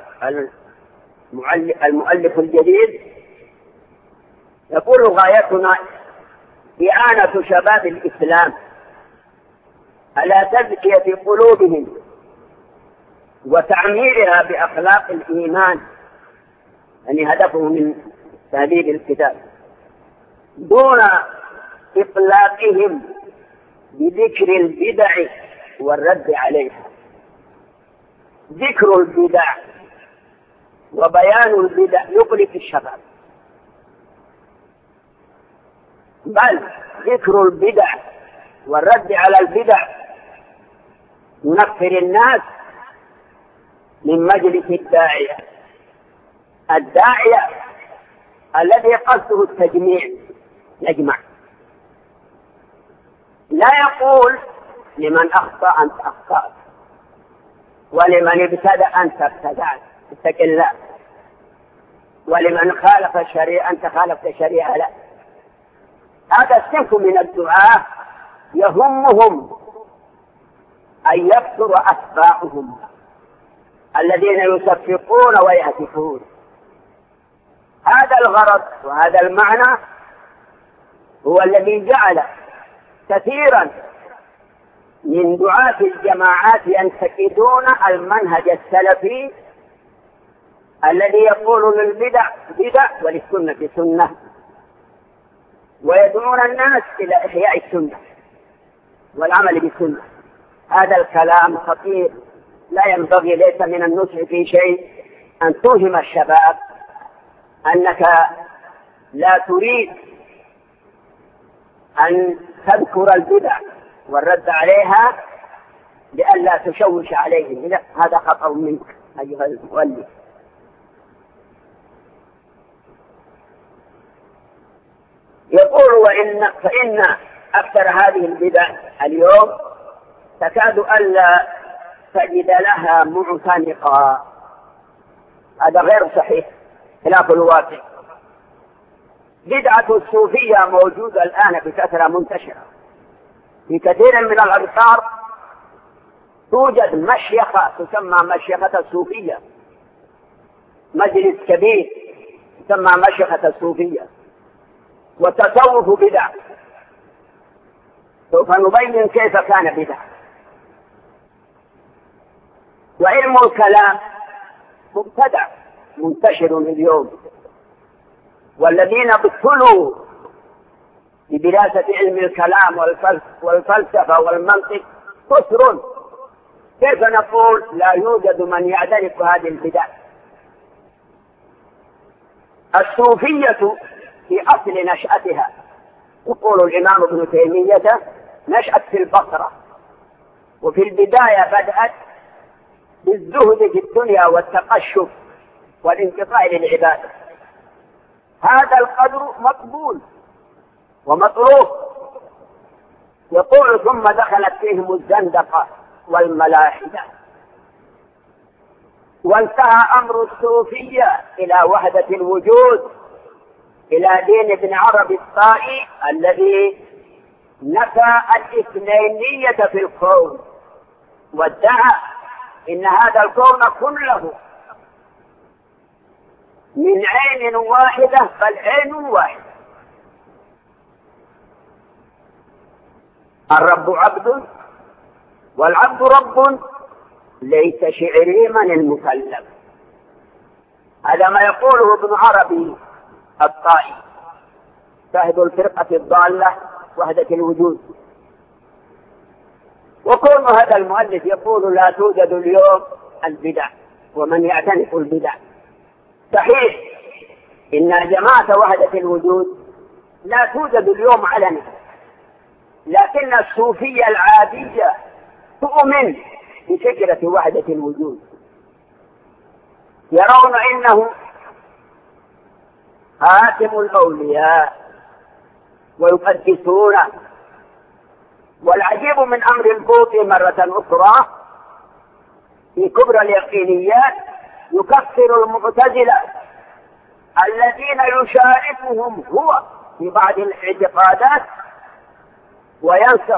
المؤلف الجديد، يقول غايتنا إعانة شباب الإسلام على تزكية قلوبهم وتعميرها بأخلاق الإيمان، يعني هدفه من تهذيب الكتاب، دون إطلاقهم بذكر البدع والرد عليها. ذكر البدع وبيان البدع يقلق الشباب، بل ذكر البدع والرد على البدع ينفر الناس من مجلس الداعية. الداعية الذي قصده التجميع يجمع، لا يقول لمن أخطأ أنت أخطأت، ولمن ابتدأ أنت ابتدأت اتق الله، ولمن خالف الشريعة أنت خالفت الشريعة لا. هذا الصنف من الدعاة يهمهم أن يكثر أتباعهم الذين يصفقون ويهتفون. هذا الغرض وهذا المعنى هو الذي جعل كثيرا من دعاة الجماعات ينتقدون المنهج السلفي الذي يقول للبدع بدع وللسنة سنة، ويدعون الناس إلى إحياء السنة والعمل بالسنة. هذا الكلام خطير، لا ينبغي، ليس من النصح في شيء أن توهم الشباب أنك لا تريد أن تذكر البدع والرد عليها لئلا تشوش عليهم. لا، هذا خطأ منك أيها المؤلف. يقول وإن فإن أكثر هذه البدع اليوم تكاد ألا تجد لها معتنقا، هذا غير صحيح خلاف الواقع. بدعة الصوفية موجودة الآن بكثرة منتشرة في كثير من الأمصار. توجد مشيخة تسمى مشيخة الصوفية، مجلس كبير تسمى مشيخة الصوفية، وتصوف بدع. سوف نبين كيف كان بدع. وعلم الكلام مبتدع منتشر اليوم، والذين ابتلوا بدراسة علم الكلام والفلسفة والمنطق كثر. كيف نقول لا يوجد من يعترف هذه البدع؟ الصوفية في أصل نشأتها، يقول الإمام ابن تيمية، نشأت في البصرة، وفي البداية بدأت بالزهد في الدنيا والتقشف والانقطاع للعبادة. هذا القدر مقبول ومطلوب. يقول ثم دخلت فيهم الزندقة والملاحدة، وانتهى أمر الصوفية إلى وحدة الوجود، إلى دين ابن عربي الطائي الذي نفى الاثنينية في الكون، وادعى إن هذا الكون كله من عين واحدة، بل عين واحدة. الرب عبد والعبد رب، ليس شعري من المكلف. هذا ما يقوله ابن عربي الطائي صاحب الفرقة الضالة وحدة الوجود. وكون هذا المؤلف يقول لا توجد اليوم البدع ومن يعتنق البدع، صحيح إن جماعة وحدة الوجود لا توجد اليوم علنا، لكن الصوفية العادية تؤمن بفكرة وحدة الوجود، يرون إنه خاتم الأولياء ويقدسونه. والعجيب من أمر البوطي مرة أخرى في كبرى اليقينيات يكفر المعتزلة الذين يشاركهم هو في بعض الاعتقادات، وينصح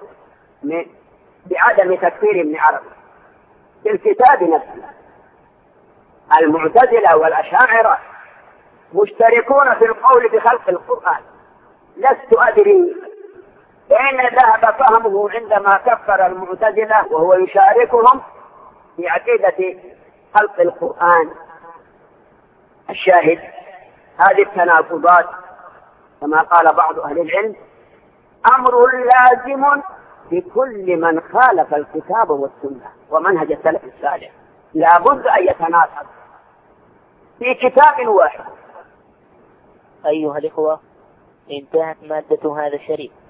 بعدم تكفير ابن عربي في الكتاب نفسه. المعتزلة والأشاعرة مشتركون في القول بخلق القرآن. لست أدري أين ذهب فهمه عندما كفر المعتزلة وهو يشاركهم في عقيدة خلق القرآن. الشاهد هذه التناقضات كما قال بعض أهل العلم أمر لازم بكل من خالف الكتاب والسنة ومنهج السلف الصالح، لا بد أن يتناقض في كتاب واحد. أيها الإخوة، انتهت مادة هذا الشريط،